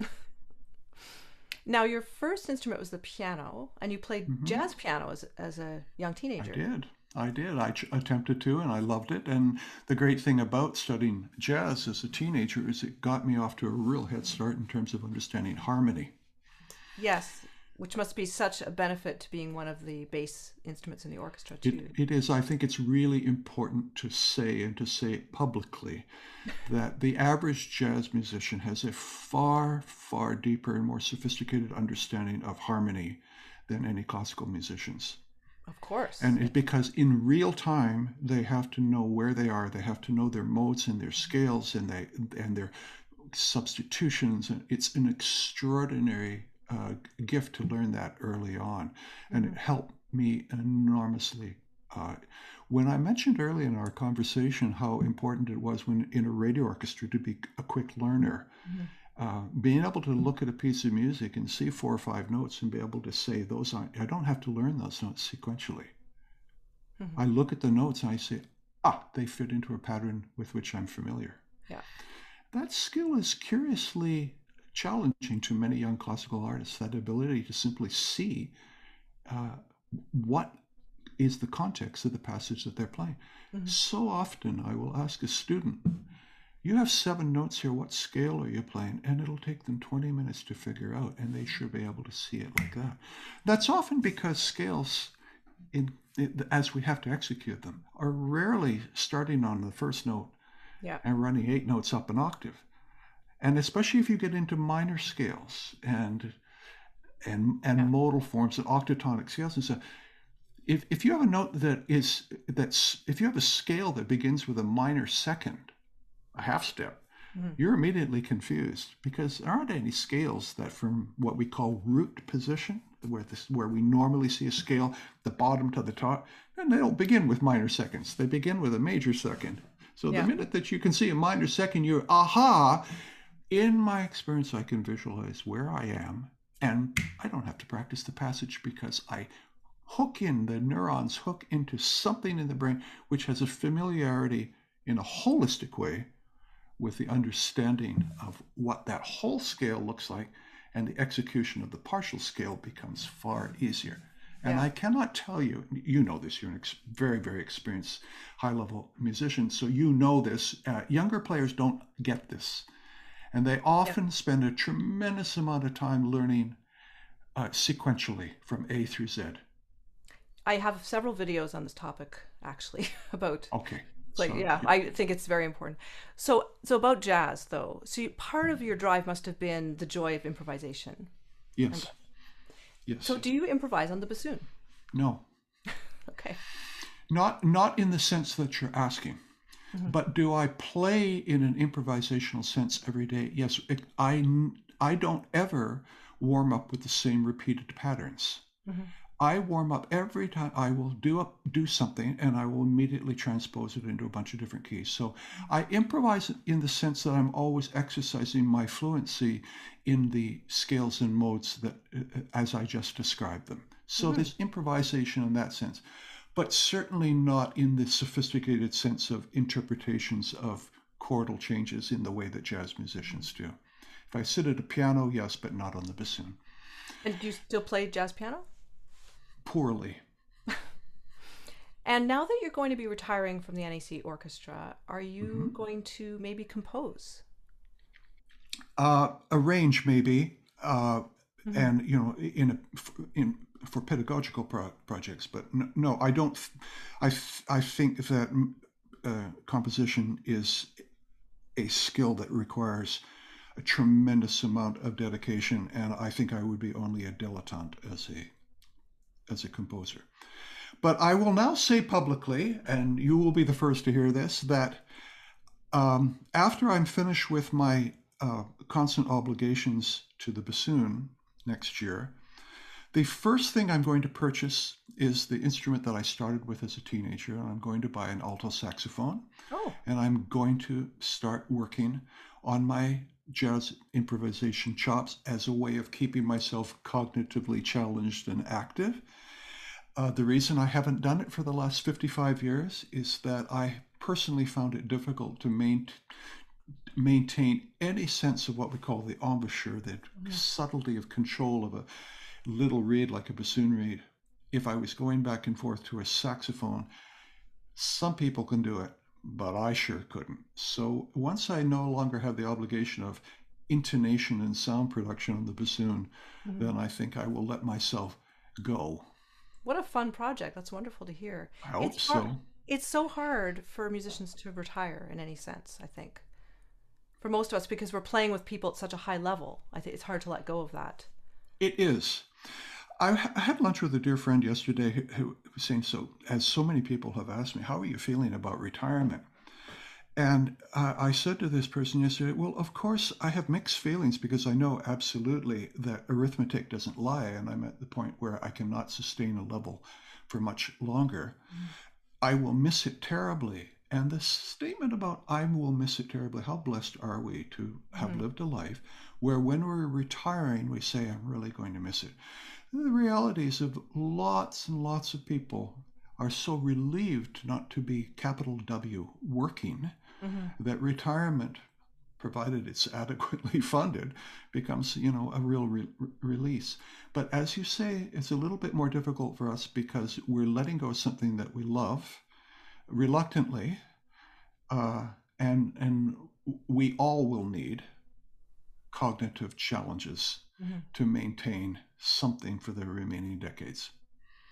[SPEAKER 1] Now, your first instrument was the piano, and you played mm-hmm. jazz piano as as a young teenager.
[SPEAKER 2] I did. I did. I ch- attempted to, and I loved it. And the great thing about studying jazz as a teenager is it got me off to a real head start in terms of understanding harmony.
[SPEAKER 1] Yes, which must be such a benefit to being one of the bass instruments in the orchestra, too.
[SPEAKER 2] It, it is. I think it's really important to say, and to say it publicly, that the average jazz musician has a far, far deeper and more sophisticated understanding of harmony than any classical musicians.
[SPEAKER 1] Of course.
[SPEAKER 2] And it's because in real time, they have to know where they are. They have to know their modes and their scales and they and their substitutions. And it's an extraordinary uh, gift to learn that early on. And mm-hmm. it helped me enormously. Uh, when I mentioned early in our conversation how important it was when in a radio orchestra to be a quick learner, mm-hmm. Uh, being able to look at a piece of music and see four or five notes and be able to say those aren't, I don't have to learn those notes sequentially. Mm-hmm. I look at the notes and I say, ah, they fit into a pattern with which I'm familiar.
[SPEAKER 1] Yeah.
[SPEAKER 2] That skill is curiously challenging to many young classical artists, that ability to simply see uh, what is the context of the passage that they're playing. Mm-hmm. So often I will ask a student, you have seven notes here, what scale are you playing? And it'll take them twenty minutes to figure out, and they should be able to see it like that. That's often because scales, in, in, as we have to execute them, are rarely starting on the first note
[SPEAKER 1] yeah.
[SPEAKER 2] and running eight notes up an octave. And especially if you get into minor scales and and and
[SPEAKER 1] Yeah.
[SPEAKER 2] modal forms and octatonic scales and stuff. If if you have a note that is that's if you have a scale that begins with a minor second, a half step,
[SPEAKER 1] Mhm.
[SPEAKER 2] you're immediately confused because there aren't any scales that from what we call root position, where this where we normally see a scale, the bottom to the top, and they don't begin with minor seconds. They begin with a major second. So the
[SPEAKER 1] Yeah.
[SPEAKER 2] minute that you can see a minor second, you're aha. In my experience, I can visualize where I am, and I don't have to practice the passage because I hook in the neurons, hook into something in the brain which has a familiarity in a holistic way with the understanding of what that whole scale looks like, and the execution of the partial scale becomes far easier. And
[SPEAKER 1] Yeah.
[SPEAKER 2] I cannot tell you, you know this, you're a ex- very, very experienced high-level musician, so you know this. Uh, younger players don't get this. And they
[SPEAKER 1] Yeah.
[SPEAKER 2] often spend a tremendous amount of time learning uh, sequentially from A through Z.
[SPEAKER 1] I have several videos on this topic actually about
[SPEAKER 2] Okay,
[SPEAKER 1] like
[SPEAKER 2] so
[SPEAKER 1] yeah, I think it's very important. So so about jazz though. So you, part of your drive must have been the joy of improvisation. I'm
[SPEAKER 2] yes,
[SPEAKER 1] guessing. So
[SPEAKER 2] yes,
[SPEAKER 1] do you improvise on the bassoon?
[SPEAKER 2] no,
[SPEAKER 1] Okay.
[SPEAKER 2] not not in the sense that you're asking,
[SPEAKER 1] Hmm.
[SPEAKER 2] but do I play in an improvisational sense every day? Yes, it, I I don't ever warm up with the same repeated patterns.
[SPEAKER 1] Hmm.
[SPEAKER 2] I warm up every time. I will do up do something and I will immediately transpose it into a bunch of different keys. So I improvise in the sense that I'm always exercising my fluency in the scales and modes that uh, as I just described them. So
[SPEAKER 1] Hmm.
[SPEAKER 2] there's improvisation in that sense, but certainly not in the sophisticated sense of interpretations of chordal changes in the way that jazz musicians do. If I sit at a piano, yes, but not on the bassoon.
[SPEAKER 1] And do you still play jazz piano?
[SPEAKER 2] Poorly.
[SPEAKER 1] And now that you're going to be retiring from the N A C orchestra, are
[SPEAKER 2] Mm-hmm.
[SPEAKER 1] you going to maybe compose?
[SPEAKER 2] Uh, arrange maybe, uh,
[SPEAKER 1] Hmm.
[SPEAKER 2] and you know, in a, in for pedagogical pro- projects, but n- no, I don't. I th- I think that uh, composition is a skill that requires a tremendous amount of dedication, and I think I would be only a dilettante as a as a composer. But I will now say publicly, and you will be the first to hear this, that um, after I'm finished with my uh, constant obligations to the bassoon next year, the first thing I'm going to purchase is the instrument that I started with as a teenager, and I'm going to buy an alto saxophone,
[SPEAKER 1] Oh,
[SPEAKER 2] and I'm going to start working on my jazz improvisation chops as a way of keeping myself cognitively challenged and active. Uh, the reason I haven't done it for the last fifty-five years is that I personally found it difficult to main, maintain any sense of what we call the embouchure, the
[SPEAKER 1] mhm.
[SPEAKER 2] subtlety of control of a little reed like a bassoon reed. If I was going back and forth to a saxophone, some people can do it, but I sure couldn't. So once I no longer have the obligation of intonation and sound production on the bassoon,
[SPEAKER 1] Mhm.
[SPEAKER 2] then I think I will let myself go.
[SPEAKER 1] What a fun project. That's wonderful to hear.
[SPEAKER 2] I
[SPEAKER 1] It's
[SPEAKER 2] hope
[SPEAKER 1] hard.
[SPEAKER 2] so.
[SPEAKER 1] It's so hard for musicians to retire in any sense, I think. For most of us, because we're playing with people at such a high level, I think it's hard to let go of that.
[SPEAKER 2] It is. I had lunch with a dear friend yesterday who was saying, so, as so many people have asked me, how are you feeling about retirement? And uh, I said to this person yesterday, well, of course, I have mixed feelings because I know absolutely that arithmetic doesn't lie, and I'm at the point where I cannot sustain a level for much longer.
[SPEAKER 1] Mhm.
[SPEAKER 2] I will miss it terribly. And the statement about I will miss it terribly, how blessed are we to have
[SPEAKER 1] Mhm.
[SPEAKER 2] lived a life where when we're retiring, we say, I'm really going to miss it. The realities of lots and lots of people are so relieved not to be capital W working
[SPEAKER 1] Mhm.
[SPEAKER 2] that retirement, provided it's adequately funded, becomes, you know, a real re- release. But as you say, it's a little bit more difficult for us because we're letting go of something that we love reluctantly, uh, and and we all will need cognitive challenges
[SPEAKER 1] Mhm.
[SPEAKER 2] to maintain something for the remaining decades.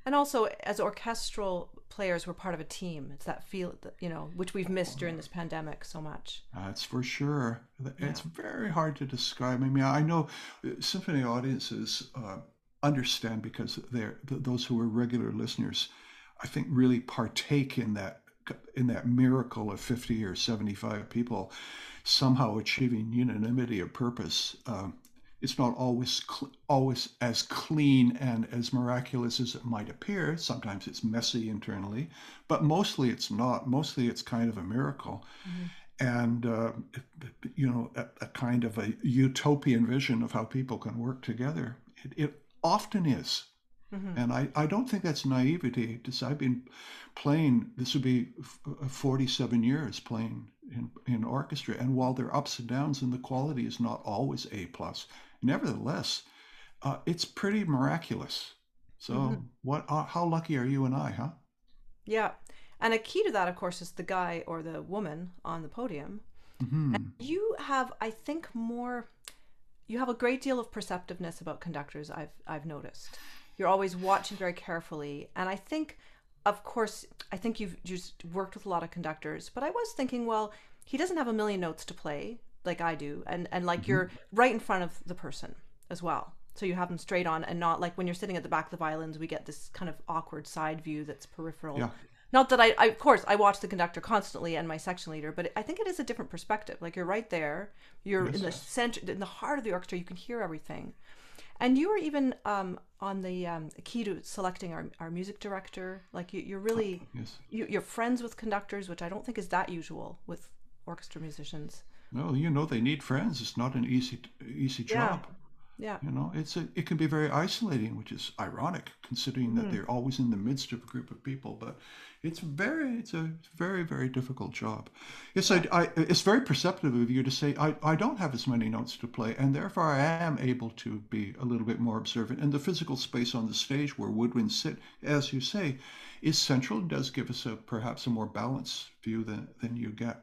[SPEAKER 1] And also, as orchestral players, we're part of a team. It's that feel, that, you know, which we've missed during this pandemic so much.
[SPEAKER 2] That's for sure. It's
[SPEAKER 1] Yeah.
[SPEAKER 2] very hard to describe. I mean, I know uh, symphony audiences uh, understand because they're th- those who are regular listeners, I think, really partake in that in that miracle of fifty or seventy-five people somehow achieving unanimity of purpose. Um, it's not always cl- always as clean and as miraculous as it might appear. Sometimes it's messy internally, but mostly it's not. Mostly it's kind of a miracle,
[SPEAKER 1] Hmm.
[SPEAKER 2] and uh, you know, a, a kind of a utopian vision of how people can work together. It, it often is.
[SPEAKER 1] Hmm.
[SPEAKER 2] And I, I don't think that's naivety. Because I've been playing, this would be forty-seven years playing in, in orchestra. And while there are ups and downs and the quality is not always A plus, nevertheless, uh, it's pretty miraculous. So
[SPEAKER 1] Hmm.
[SPEAKER 2] what? Uh, how lucky are you and I, huh?
[SPEAKER 1] Yeah. And a key to that, of course, is the guy or the woman on the podium.
[SPEAKER 2] Hmm.
[SPEAKER 1] You have, I think, more, you have a great deal of perceptiveness about conductors, I've I've noticed. You're always watching very carefully. And I think, of course, I think you've just worked with a lot of conductors, but I was thinking, well, he doesn't have a million notes to play like I do. And, and like
[SPEAKER 2] Hmm.
[SPEAKER 1] you're right in front of the person as well. So you have them straight on and not like when you're sitting at the back of the violins, we get this kind of awkward side view that's peripheral.
[SPEAKER 2] Yeah.
[SPEAKER 1] Not that I, I, of course, I watch the conductor constantly and my section leader, but I think it is a different perspective. Like you're right there, you're in
[SPEAKER 2] Yes.
[SPEAKER 1] the center, in the heart of the orchestra, you can hear everything. And you were even um, on the um, key to selecting our, our music director. Like you, you're
[SPEAKER 2] Uh,
[SPEAKER 1] really,
[SPEAKER 2] yes.
[SPEAKER 1] you, you're friends with conductors, which I don't think is that usual with orchestra musicians.
[SPEAKER 2] Well, you know, they need friends. It's not an easy easy
[SPEAKER 1] Yeah,
[SPEAKER 2] job.
[SPEAKER 1] yeah.
[SPEAKER 2] You know, it's a, it can be very isolating, which is ironic considering that
[SPEAKER 1] Hmm.
[SPEAKER 2] they're always in the midst of a group of people. But it's very, it's a very, very difficult job. Yes, I,
[SPEAKER 1] Yeah.
[SPEAKER 2] I, it's very perceptive of you to say I, I don't have as many notes to play, and therefore I am able to be a little bit more observant. And the physical space on the stage where woodwinds sit, as you say, is central. It does give us a perhaps a more balanced view than than you get.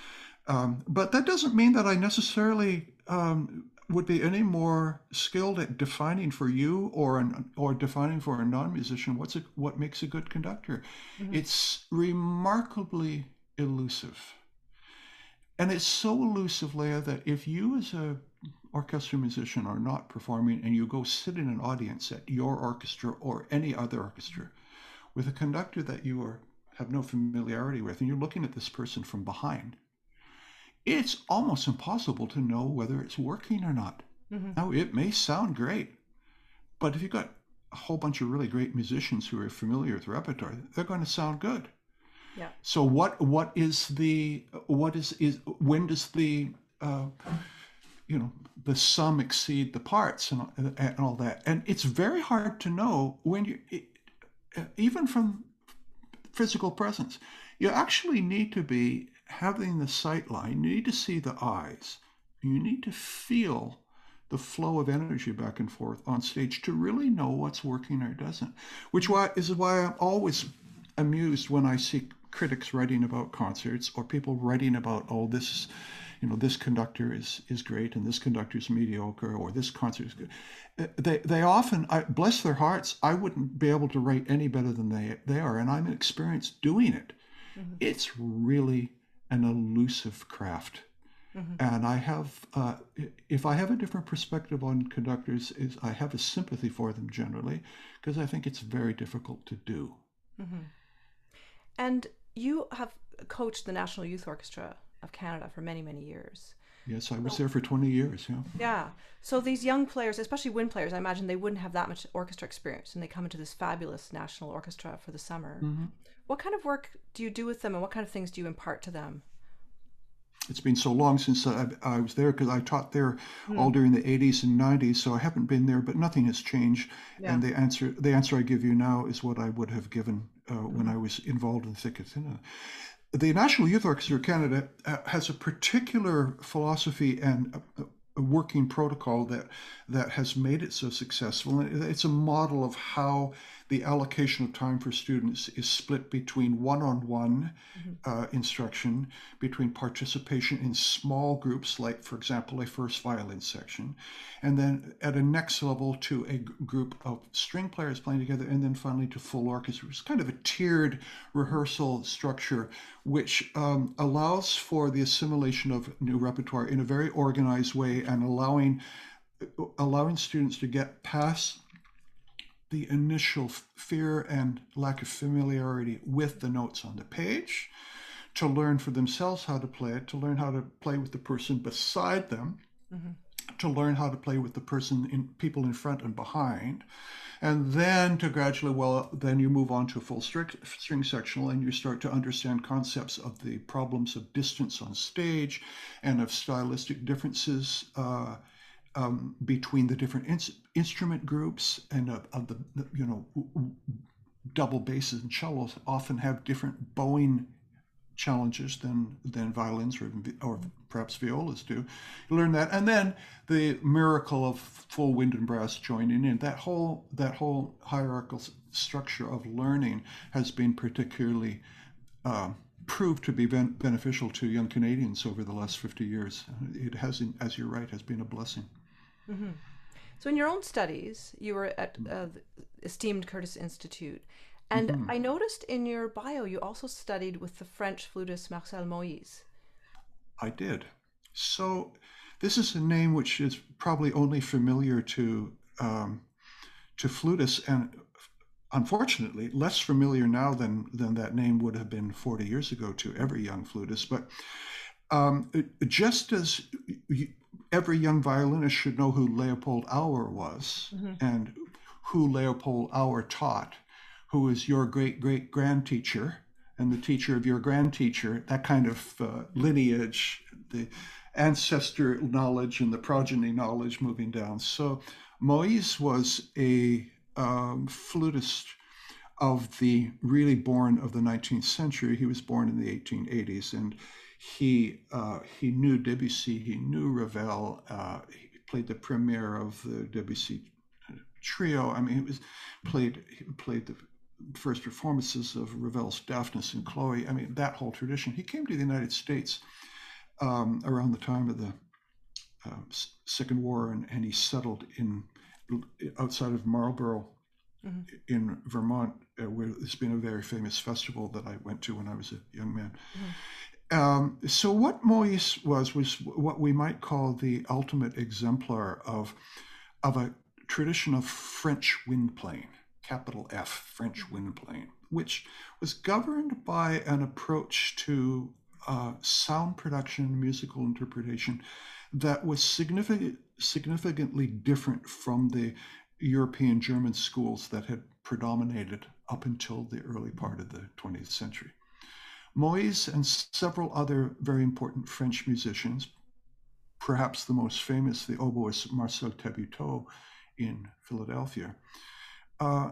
[SPEAKER 2] Um, but that doesn't mean that I necessarily um, would be any more skilled at defining for you or an, or defining for a non-musician what's a, what makes a good conductor.
[SPEAKER 1] Hmm.
[SPEAKER 2] It's remarkably elusive, and it's so elusive, Leah, that if you as a orchestra musician are not performing and you go sit in an audience at your orchestra or any other orchestra with a conductor that you are have no familiarity with, and you're looking at this person from behind, it's almost impossible to know whether it's working or not.
[SPEAKER 1] Hmm.
[SPEAKER 2] Now, it may sound great, but if you've got a whole bunch of really great musicians who are familiar with repertoire, they're going to sound good.
[SPEAKER 1] Yeah.
[SPEAKER 2] So, what what is the what is is when does the uh, you know the sum exceed the parts and, and all that? And it's very hard to know when you even from physical presence. You actually need to be having the sight line. You need to see the eyes. You need to feel the flow of energy back and forth on stage to really know what's working or doesn't. Which why is why I'm always amused when I see critics writing about concerts or people writing about, oh, this you know this conductor is is great and this conductor is mediocre or this concert is good. They they often, I, bless their hearts, I wouldn't be able to write any better than they they are, and I'm experienced doing it.
[SPEAKER 1] Hmm.
[SPEAKER 2] It's really an elusive craft.
[SPEAKER 1] Hmm.
[SPEAKER 2] And I have, uh, if I have a different perspective on conductors, is I have a sympathy for them generally, because I think it's very difficult to do.
[SPEAKER 1] Hmm. And you have coached the National Youth Orchestra of Canada for many, many years.
[SPEAKER 2] Yes, I was
[SPEAKER 1] So,
[SPEAKER 2] there for twenty years. Yeah.
[SPEAKER 1] yeah. So these young players, especially wind players, I imagine they wouldn't have that much orchestra experience and they come into this fabulous national orchestra for the summer.
[SPEAKER 2] Hmm.
[SPEAKER 1] What kind of work do you do with them and what kind of things do you impart to them?
[SPEAKER 2] It's been so long since I, I was there because I taught there all
[SPEAKER 1] Hmm.
[SPEAKER 2] during the eighties and nineties, so I haven't been there, but nothing has changed.
[SPEAKER 1] Yeah.
[SPEAKER 2] And the answer, the answer I give you now is what I would have given uh, when
[SPEAKER 1] Hmm.
[SPEAKER 2] I was involved in thick and thin. The National Youth Orchestra of Canada uh, has a particular philosophy and a, a working protocol that that has made it so successful. And it's a model of how the allocation of time for students is split between one-on-one mm-hmm. uh, instruction, between participation in small groups, like, for example, a first violin section, and then at a next level to a g- group of string players playing together, and then finally to full orchestra. It's kind of a tiered rehearsal structure, which um, allows for the assimilation of new repertoire in a very organized way, and allowing allowing students to get past the initial fear and lack of familiarity with the notes on the page, to learn for themselves how to play it, to learn how to play with the person beside them, mm-hmm. to learn how to play with the person in people in front and behind, and then to gradually, well, then you move on to a full string sectional, and you start to understand concepts of the problems of distance on stage and of stylistic differences uh, Um, between the different in- instrument groups, and of, of the, the, you know, double basses and cellos often have different bowing challenges than than violins or or perhaps violas do. You learn that, and then the miracle of full wind and brass joining in. That whole that whole hierarchical structure of learning has been particularly uh, proved to be ben- beneficial to young Canadians over the last fifty years. It has, as you're right, has been a blessing.
[SPEAKER 1] Mm-hmm. So in your own studies, you were at uh, the esteemed Curtis Institute, and mm-hmm. I noticed in your bio you also studied with the French flutist Marcel Moïse.
[SPEAKER 2] I did. So this is a name which is probably only familiar to um, to flutists, and unfortunately less familiar now than than that name would have been forty years ago to every young flutist. But um, just as you, every young violinist should know who Leopold Auer was, mm-hmm. and who Leopold Auer taught, who is your great-great-grand teacher and the teacher of your grand teacher, that kind of uh, lineage, the ancestor knowledge and the progeny knowledge moving down. So Moïse was a um, flutist of the really born of the nineteenth century. He was born in the eighteen eighties, and he uh, he knew Debussy, he knew Ravel, uh, he played the premiere of the Debussy trio. I mean, he was played he played the first performances of Ravel's Daphnis and Chloe. I mean, that whole tradition. He came to the United States um, around the time of the uh, Second War, and, and he settled in outside of Marlborough, mm-hmm. in Vermont, uh, where there's been a very famous festival that I went to when I was a young man. Mm-hmm. Um, so what Moïse was, was what we might call the ultimate exemplar of, of a tradition of French wind playing, capital F, French mm-hmm. wind playing, which was governed by an approach to uh, sound production, musical interpretation that was significant, significantly different from the European German schools that had predominated up until the early part of the twentieth century. Moïse and several other very important French musicians, perhaps the most famous, the oboist Marcel Tabuteau in Philadelphia, uh,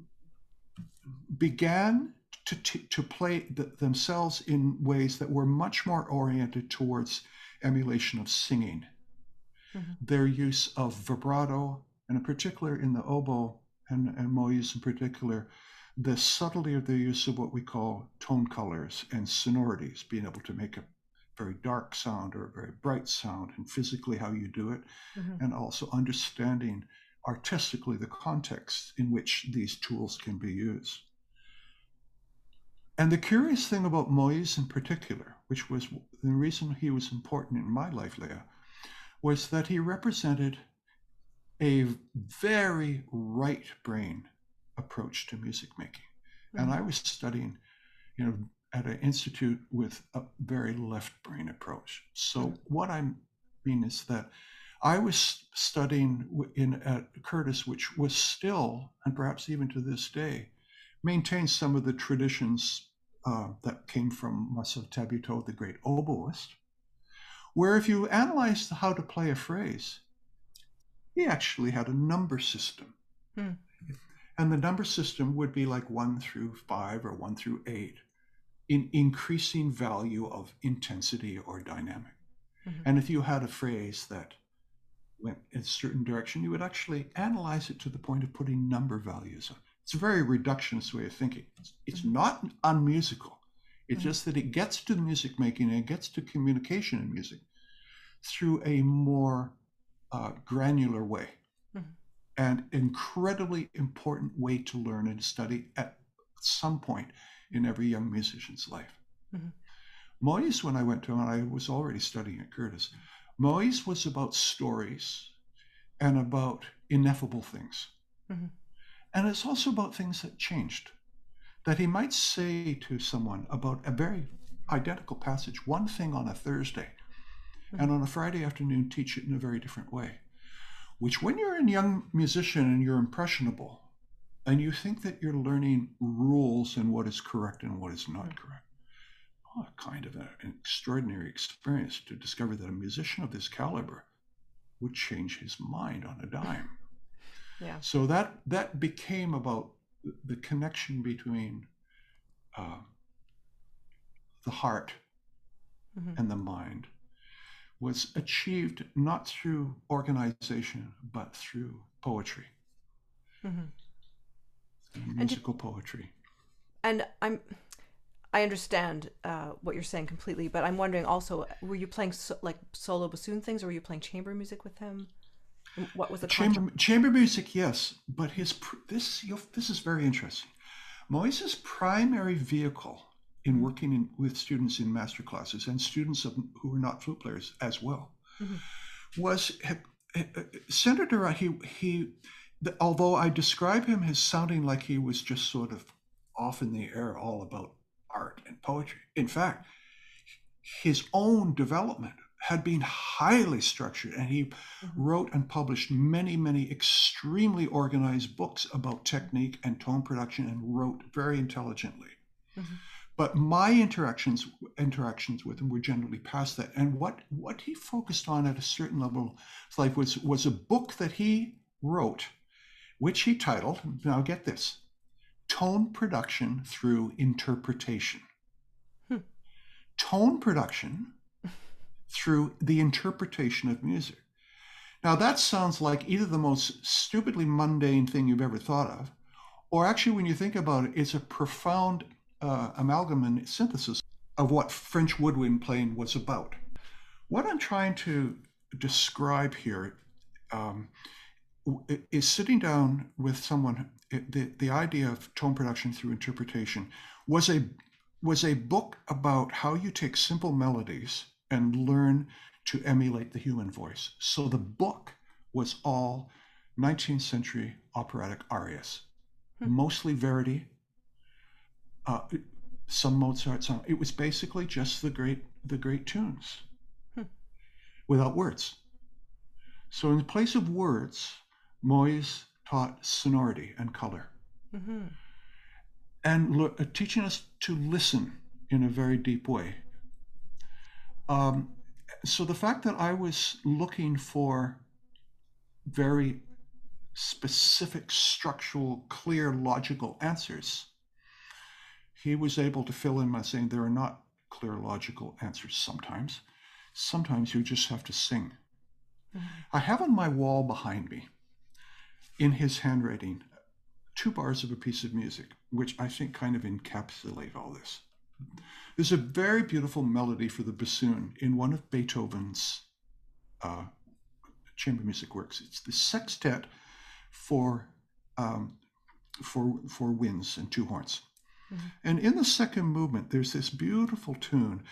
[SPEAKER 2] began to, to, to play the, themselves in ways that were much more oriented towards emulation of singing. Mm-hmm. Their use of vibrato, and in particular in the oboe, and, and Moïse in particular, the subtlety of the use of what we call tone colors and sonorities, being able to make a very dark sound or a very bright sound, and physically how you do it, mm-hmm. and also understanding artistically the context in which these tools can be used. And the curious thing about Moïse in particular, which was the reason he was important in my life, Leah, was that he represented a very right brain approach to music making. Mm-hmm. And I was studying, you know, at an institute with a very left brain approach. So mm-hmm. what I mean is that I was studying in at Curtis, which was still, and perhaps even to this day, maintains some of the traditions uh, that came from Marcel Tabuteau, the great oboist, where if you analyze how to play a phrase, he actually had a number system. Hmm. And the number system would be like one through five or one through eight, in increasing value of intensity or dynamic. Mm-hmm. And if you had a phrase that went in a certain direction, you would actually analyze it to the point of putting number values on. It's a very reductionist way of thinking. It's, it's not unmusical. It's
[SPEAKER 1] Mm-hmm.
[SPEAKER 2] just that it gets to the music making and it gets to communication in music through a more uh, granular way. Mm-hmm. And incredibly important way to learn and study at some point in every young musician's life. Mm-hmm. Moïse, when I went to him, I was already studying at Curtis. Moïse was about stories and about ineffable things. Mm-hmm. And it's also about things that changed. That he might say to someone about a very identical passage, one thing on a Thursday, mm-hmm. and on a Friday afternoon teach it in a very different way. Which when you're a young musician and you're impressionable, and you think that you're learning rules and what is correct and what is not mm-hmm. correct, oh, kind of a, an extraordinary experience to discover that a musician of this caliber would change his mind on a dime. Yeah. So that that became about the connection between uh, the heart mm-hmm. and the mind was achieved not through organization, but through poetry, mm-hmm. musical did, poetry.
[SPEAKER 1] And I'm, I understand uh, what you're saying completely, but I'm wondering also, were you playing so, like solo bassoon things, or were you playing chamber music with him? What was the
[SPEAKER 2] chamber concept? Chamber music? Yes, but his this you know, this is very interesting. Moïse's primary vehicle in working in, with students in master classes and students of, who were not flute players as well mm-hmm. was uh, centered around he he. The, although I describe him as sounding like he was just sort of off in the air, all about art and poetry. In fact, his own development had been highly structured, and he mm-hmm. wrote and published many, many extremely organized books about technique and tone production, and wrote very intelligently. Mm-hmm. But my interactions interactions with him were generally past that. And what, what he focused on at a certain level of life was, was a book that he wrote, which he titled, now get this, Tone Production Through Interpretation. Hmm. Tone production through the interpretation of music. Now that sounds like either the most stupidly mundane thing you've ever thought of, or actually when you think about it, it's a profound uh, amalgam and synthesis of what French woodwind playing was about. What I'm trying to describe here um, is sitting down with someone, the, the idea of tone production through interpretation was a, was a book about how you take simple melodies and learn to emulate the human voice. So the book was all nineteenth century operatic arias, hmm. mostly Verdi, uh, some Mozart song. It was basically just the great the great tunes hmm. without words. So in the place of words, Moïse taught sonority and color, mm-hmm. and lo- uh, teaching us to listen in a very deep way. Um, so the fact that I was looking for very specific, structural, clear, logical answers, he was able to fill in by saying there are not clear, logical answers sometimes. Sometimes you just have to sing. Mm-hmm. I have on my wall behind me, in his handwriting, two bars of a piece of music, which I think kind of encapsulate all this. There's a very beautiful melody for the bassoon in one of Beethoven's uh, chamber music works. It's the sextet for um, for for winds and two horns. Mm-hmm. And in the second movement, there's this beautiful tune.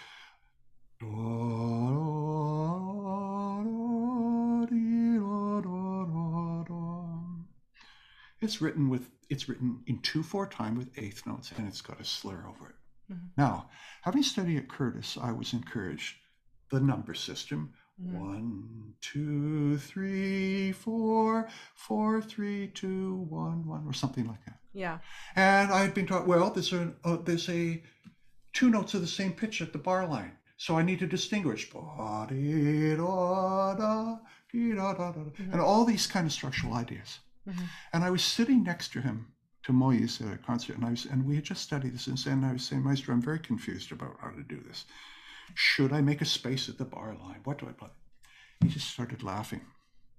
[SPEAKER 2] It's written with it's written in two four time with eighth notes, and it's got a slur over it. Mm-hmm. Now, having studied at Curtis, I was encouraged the number system. Mm-hmm. One, two, three, four, four, three, two, one, one, or something like that.
[SPEAKER 1] Yeah.
[SPEAKER 2] And I had been taught, well, there's a uh, there's a two notes of the same pitch at the bar line, so I need to distinguish. Mm-hmm. And all these kind of structural ideas. Mm-hmm. And I was sitting next to him, to Moïse at a concert, and I was, and we had just studied this, and I was saying, Maestro, I'm very confused about how to do this. Should I make a space at the bar line? What do I play? He just started laughing.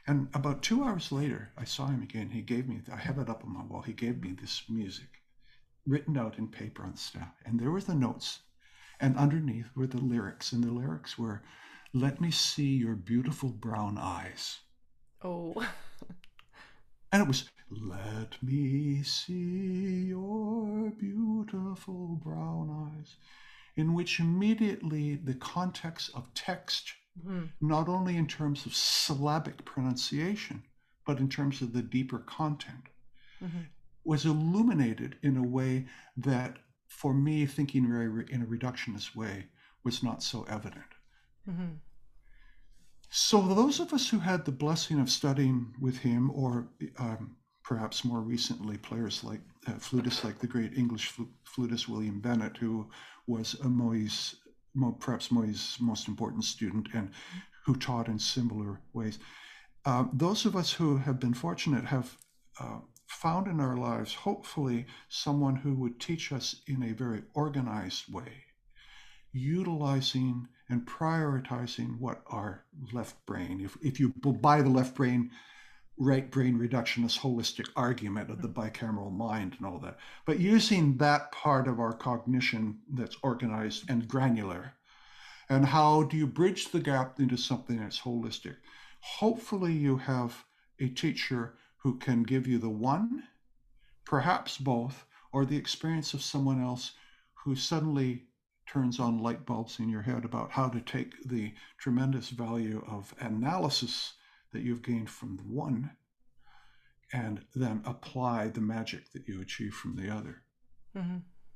[SPEAKER 2] And about two hours later, I saw him again. He gave me, I have it up on my wall. He gave me this music written out in paper on staff. And there were the notes. And underneath were the lyrics. And the lyrics were, "Let me see your beautiful brown eyes."
[SPEAKER 1] Oh.
[SPEAKER 2] And it was, "Let me see your beautiful brown eyes," in which immediately the context of text, mm-hmm. not only in terms of syllabic pronunciation, but in terms of the deeper content, mm-hmm. was illuminated in a way that, for me, thinking very re- in a reductionist way, was not so evident. Mm-hmm. So those of us who had the blessing of studying with him, or um, perhaps more recently, players like uh, flutists like the great English fl- flutist William Bennett, who was a Moyes, perhaps Moyes' most important student, and who taught in similar ways. Uh, those of us who have been fortunate have uh, found in our lives, hopefully, someone who would teach us in a very organized way, utilizing and prioritizing what our left brain, if, if you buy the left brain, right brain reductionist holistic argument of the bicameral mind and all that, but using that part of our cognition that's organized and granular, and how do you bridge the gap into something that's holistic? Hopefully you have a teacher who can give you the one, perhaps both, or the experience of someone else who suddenly turns on light bulbs in your head about how to take the tremendous value of analysis that you've gained from the one and then apply the magic that you achieve from the other.
[SPEAKER 1] Mm-hmm.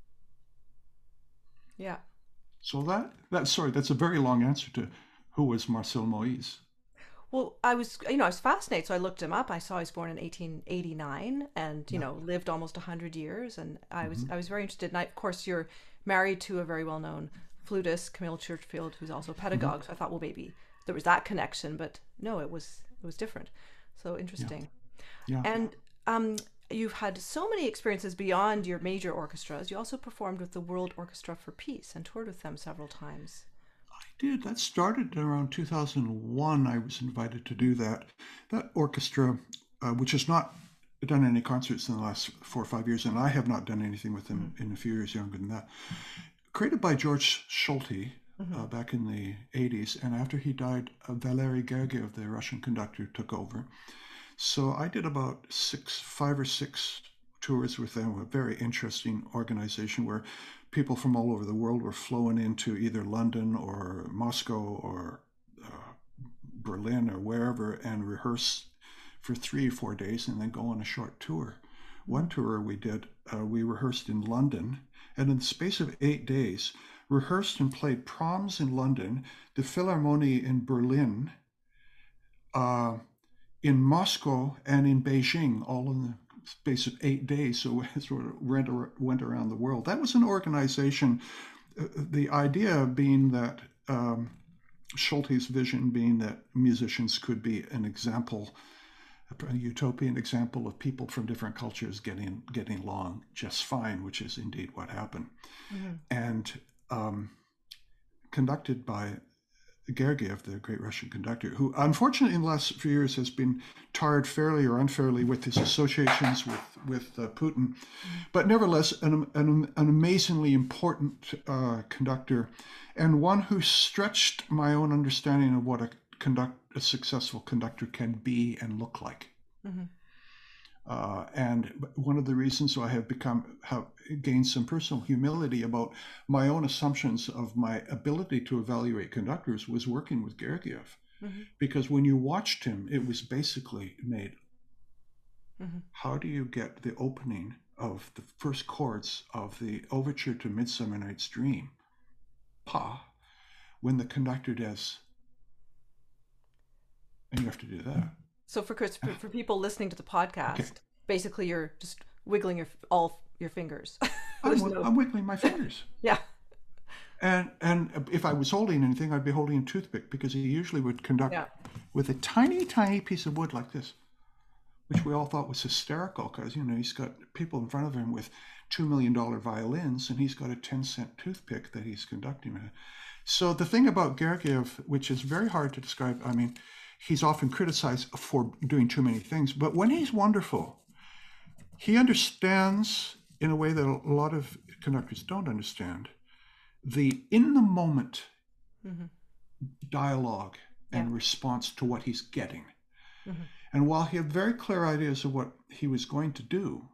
[SPEAKER 1] Yeah.
[SPEAKER 2] So that, that, sorry, that's a very long answer to who was Marcel Moyes.
[SPEAKER 1] Well, I was, you know, I was fascinated. So I looked him up. I saw he was born in eighteen eighty-nine and, you yeah. know, lived almost one hundred years. And I was, mm-hmm. I was very interested. And I, of course, you're married to a very well-known flutist, Camille Churchfield, who's also a pedagogue. Mm-hmm. So I thought, well, maybe there was that connection, but no, it was, it was different. So interesting.
[SPEAKER 2] Yeah. Yeah.
[SPEAKER 1] And um, you've had so many experiences beyond your major orchestras. You also performed with the World Orchestra for Peace and toured with them several times.
[SPEAKER 2] I did. That started around two thousand one. I was invited to do that. That orchestra, uh, which has not done any concerts in the last four or five years, and I have not done anything with them mm-hmm. in a few years younger than that, created by George Solti mm-hmm. uh, back in the eighties. And after he died, uh, Valery Gergiev, the Russian conductor, took over. So I did about six, five or six tours with them, a very interesting organization where people from all over the world were flown into either London or Moscow or uh, Berlin or wherever and rehearse for three or four days and then go on a short tour. One tour we did, uh, we rehearsed in London, and in the space of eight days, rehearsed and played proms in London, the Philharmonie in Berlin, uh, in Moscow and in Beijing, all in the space of eight days. So we sort of went around the world. That was an organization, uh, the idea being that um, Scholte's vision being that musicians could be an example, a utopian example of people from different cultures getting getting along just fine, which is indeed what happened. Mm-hmm. And um, conducted by Gergiev, the great Russian conductor, who unfortunately in the last few years has been tarred fairly or unfairly with his associations with, with uh, Putin, but nevertheless an, an, an amazingly important uh, conductor, and one who stretched my own understanding of what a, conduct, a successful conductor can be and look like. Mm-hmm. Uh, and one of the reasons I have become have gained some personal humility about my own assumptions of my ability to evaluate conductors was working with Gergiev, mm-hmm. because when you watched him, it was basically made. Mm-hmm. How do you get the opening of the first chords of the overture to Midsummer Night's Dream, pa, when the conductor does, and you have to do that.
[SPEAKER 1] So for Chris, for, for people listening to the podcast, okay. basically you're just wiggling your all your fingers.
[SPEAKER 2] I'm, no... I'm wiggling my fingers.
[SPEAKER 1] Yeah.
[SPEAKER 2] And and if I was holding anything, I'd be holding a toothpick, because he usually would conduct
[SPEAKER 1] yeah.
[SPEAKER 2] with a tiny, tiny piece of wood like this, which we all thought was hysterical, because, you know, he's got people in front of him with two million dollars violins, and he's got a ten cent toothpick that he's conducting with. So the thing about Gergiev, which is very hard to describe, I mean, he's often criticized for doing too many things. But when he's wonderful, he understands in a way that a lot of conductors don't understand the in the moment mm-hmm. dialogue and yeah. response to what he's getting. Mm-hmm. And while he had very clear ideas of what he was going to do,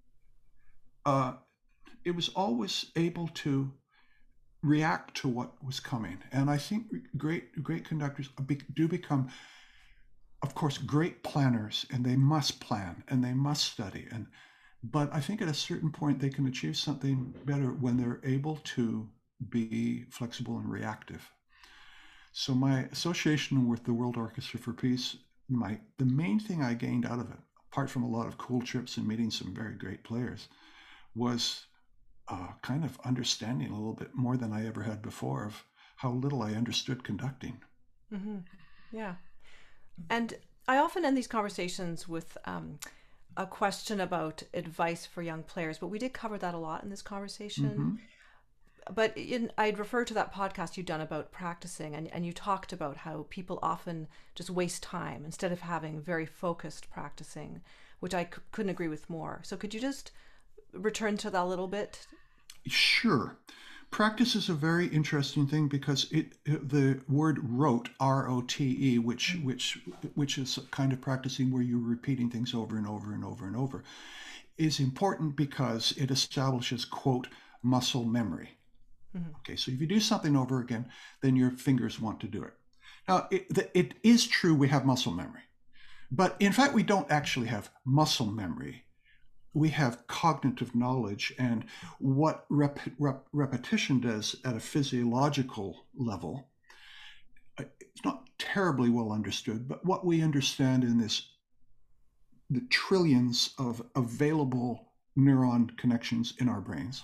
[SPEAKER 2] uh, it was always able to react to what was coming. And I think great great conductors do become, of course, great planners, and they must plan and they must study. And but I think at a certain point they can achieve something better when they're able to be flexible and reactive. So my association with the World Orchestra for Peace, my the main thing I gained out of it, apart from a lot of cool trips and meeting some very great players, was uh, kind of understanding a little bit more than I ever had before of how little I understood conducting.
[SPEAKER 1] Mm-hmm. Yeah. And I often end these conversations with um, a question about advice for young players, but we did cover that a lot in this conversation. Mm-hmm. But in, I'd refer to that podcast you'd done about practicing, and, and you talked about how people often just waste time instead of having very focused practicing, which I c- couldn't agree with more. So could you just return to that a little bit?
[SPEAKER 2] Sure. Practice is a very interesting thing because it the word rote, R O T E, which mm-hmm. which which is a kind of practicing where you're repeating things over and over and over and over, is important because it establishes, quote, muscle memory. Mm-hmm. Okay, so if you do something over again, then your fingers want to do it. Now, it, it is true we have muscle memory, but in fact, we don't actually have muscle memory. We have cognitive knowledge, and what rep, rep, repetition does at a physiological level, it's not terribly well understood, but what we understand in this, the trillions of available neuron connections in our brains,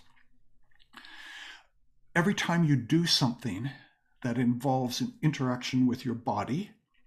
[SPEAKER 2] every time you do something that involves an interaction with your body,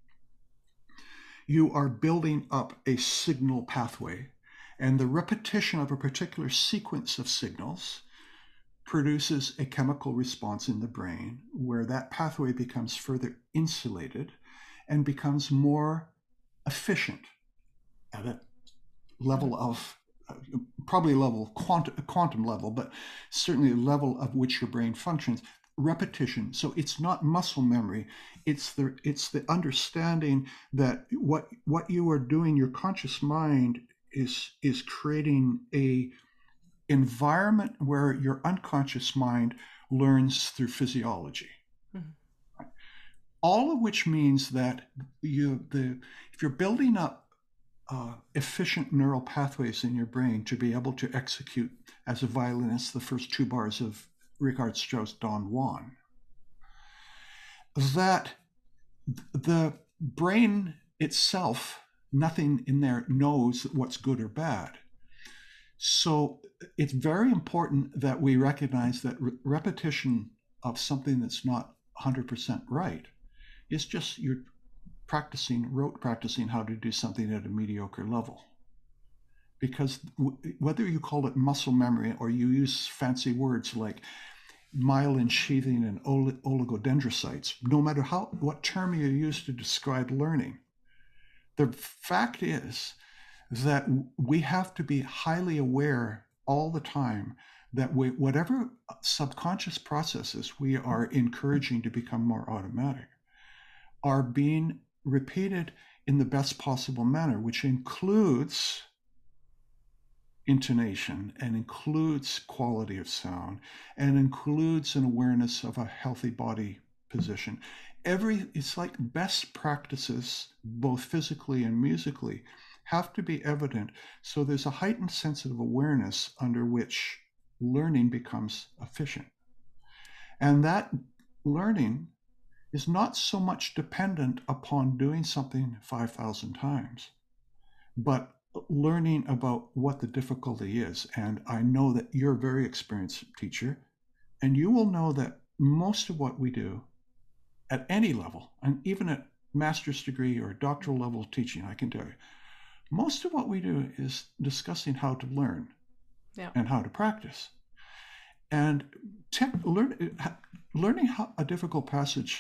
[SPEAKER 2] you are building up a signal pathway. And the repetition of a particular sequence of signals produces a chemical response in the brain where that pathway becomes further insulated and becomes more efficient at a level of, uh, probably a level, quantum, a quantum level, but certainly a level of which your brain functions. Repetition. So it's not muscle memory. It's the it's the understanding that what what you are doing, your conscious mind is is creating a environment where your unconscious mind learns through physiology. Mm-hmm. Right? All of which means that you the if you're building up uh, efficient neural pathways in your brain to be able to execute as a violinist the first two bars of Richard Strauss' Don Juan, that the brain itself, nothing in there knows what's good or bad. So it's very important that we recognize that re- repetition of something that's not one hundred percent right is just you're practicing, rote practicing how to do something at a mediocre level. Because w- whether you call it muscle memory or you use fancy words like myelin sheathing and ol- oligodendrocytes, no matter how what term you use to describe learning, the fact is that we have to be highly aware all the time that we, whatever subconscious processes we are encouraging to become more automatic are being repeated in the best possible manner, which includes intonation and includes quality of sound and includes an awareness of a healthy body position. Every, it's like best practices, both physically and musically, have to be evident. So there's a heightened sense of awareness under which learning becomes efficient. And that learning is not so much dependent upon doing something five thousand times, but learning about what the difficulty is. And I know that you're a very experienced teacher, and you will know that most of what we do at any level, and even at master's degree or doctoral level teaching, I can tell you, most of what we do is discussing how to learn yeah. and how to practice. And te- learn, learning how a difficult passage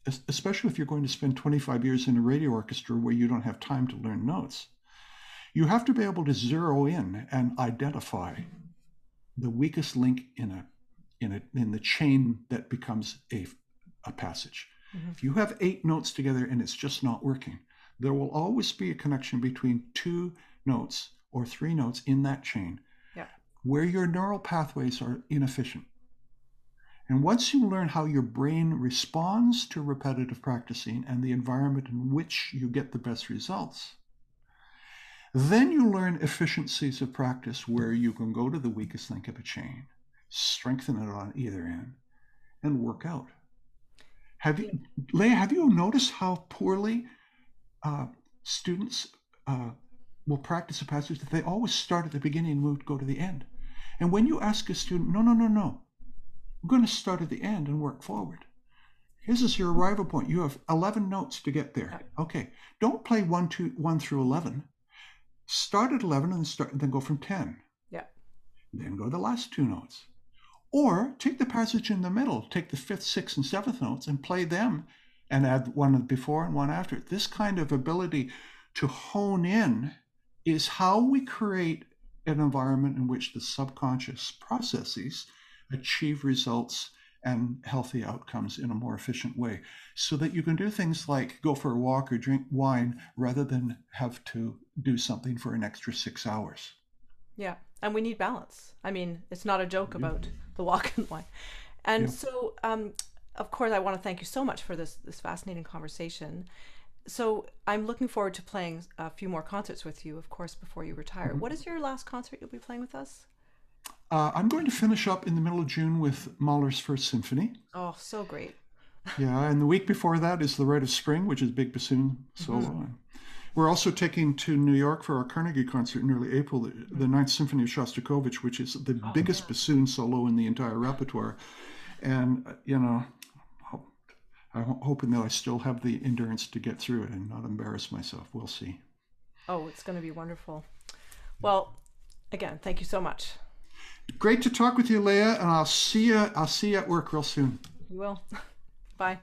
[SPEAKER 2] especially if you're going to spend twenty-five years in a radio orchestra where you don't have time to learn notes. You have to be able to zero in and identify the weakest link in a in a in the chain that becomes a a passage. Mm-hmm. If you have eight notes together and it's just not working, there will always be a connection between two notes or three notes in that chain, yeah, where your neural pathways are inefficient. And once you learn how your brain responds to repetitive practicing and the environment in which you get the best results, then you learn efficiencies of practice where you can go to the weakest link of a chain, strengthen it on either end, and work out. Have you, Leah, have you noticed how poorly uh, students uh, will practice a passage? That they always start at the beginning and move, go to the end. And when you ask a student, no, no, no, no, we're going to start at the end and work forward. This is your arrival point. You have eleven notes to get there. Okay, don't play one, two, one through eleven. Start at eleven and start, and then go from ten.
[SPEAKER 1] Yeah.
[SPEAKER 2] Then go to the last two notes. Or take the passage in the middle, take the fifth, sixth, and seventh notes and play them and add one before and one after. This kind of ability to hone in is how we create an environment in which the subconscious processes achieve results and healthy outcomes in a more efficient way, so that you can do things like go for a walk or drink wine rather than have to do something for an extra six hours.
[SPEAKER 1] Yeah, and we need balance. I mean, it's not a joke about the walk and wine. And yeah. so, um, of course, I want to thank you so much for this this fascinating conversation. So I'm looking forward to playing a few more concerts with you, of course, before you retire. Mm-hmm. What is your last concert you'll be playing with us?
[SPEAKER 2] Uh, I'm going to finish up in the middle of June with Mahler's First Symphony.
[SPEAKER 1] Oh, so great.
[SPEAKER 2] Yeah, and the week before that is The Rite of Spring, which is big bassoon solo. Mm-hmm. We're also taking to New York for our Carnegie concert in early April, the, the Ninth Symphony of Shostakovich, which is the oh, biggest yeah. bassoon solo in the entire repertoire. And, you know, I'm hoping that I still have the endurance to get through it and not embarrass myself. We'll see.
[SPEAKER 1] Oh, it's going to be wonderful. Well, again, thank you so much.
[SPEAKER 2] Great to talk with you, Leah, and I'll see you. I'll see you at work real soon.
[SPEAKER 1] You will. Bye.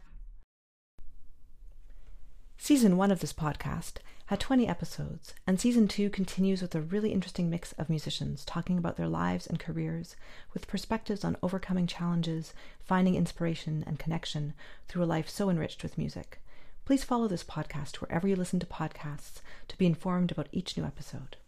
[SPEAKER 1] Season one of this podcast had twenty episodes, and season two continues with a really interesting mix of musicians talking about their lives and careers with perspectives on overcoming challenges, finding inspiration and connection through a life so enriched with music. Please follow this podcast wherever you listen to podcasts to be informed about each new episode.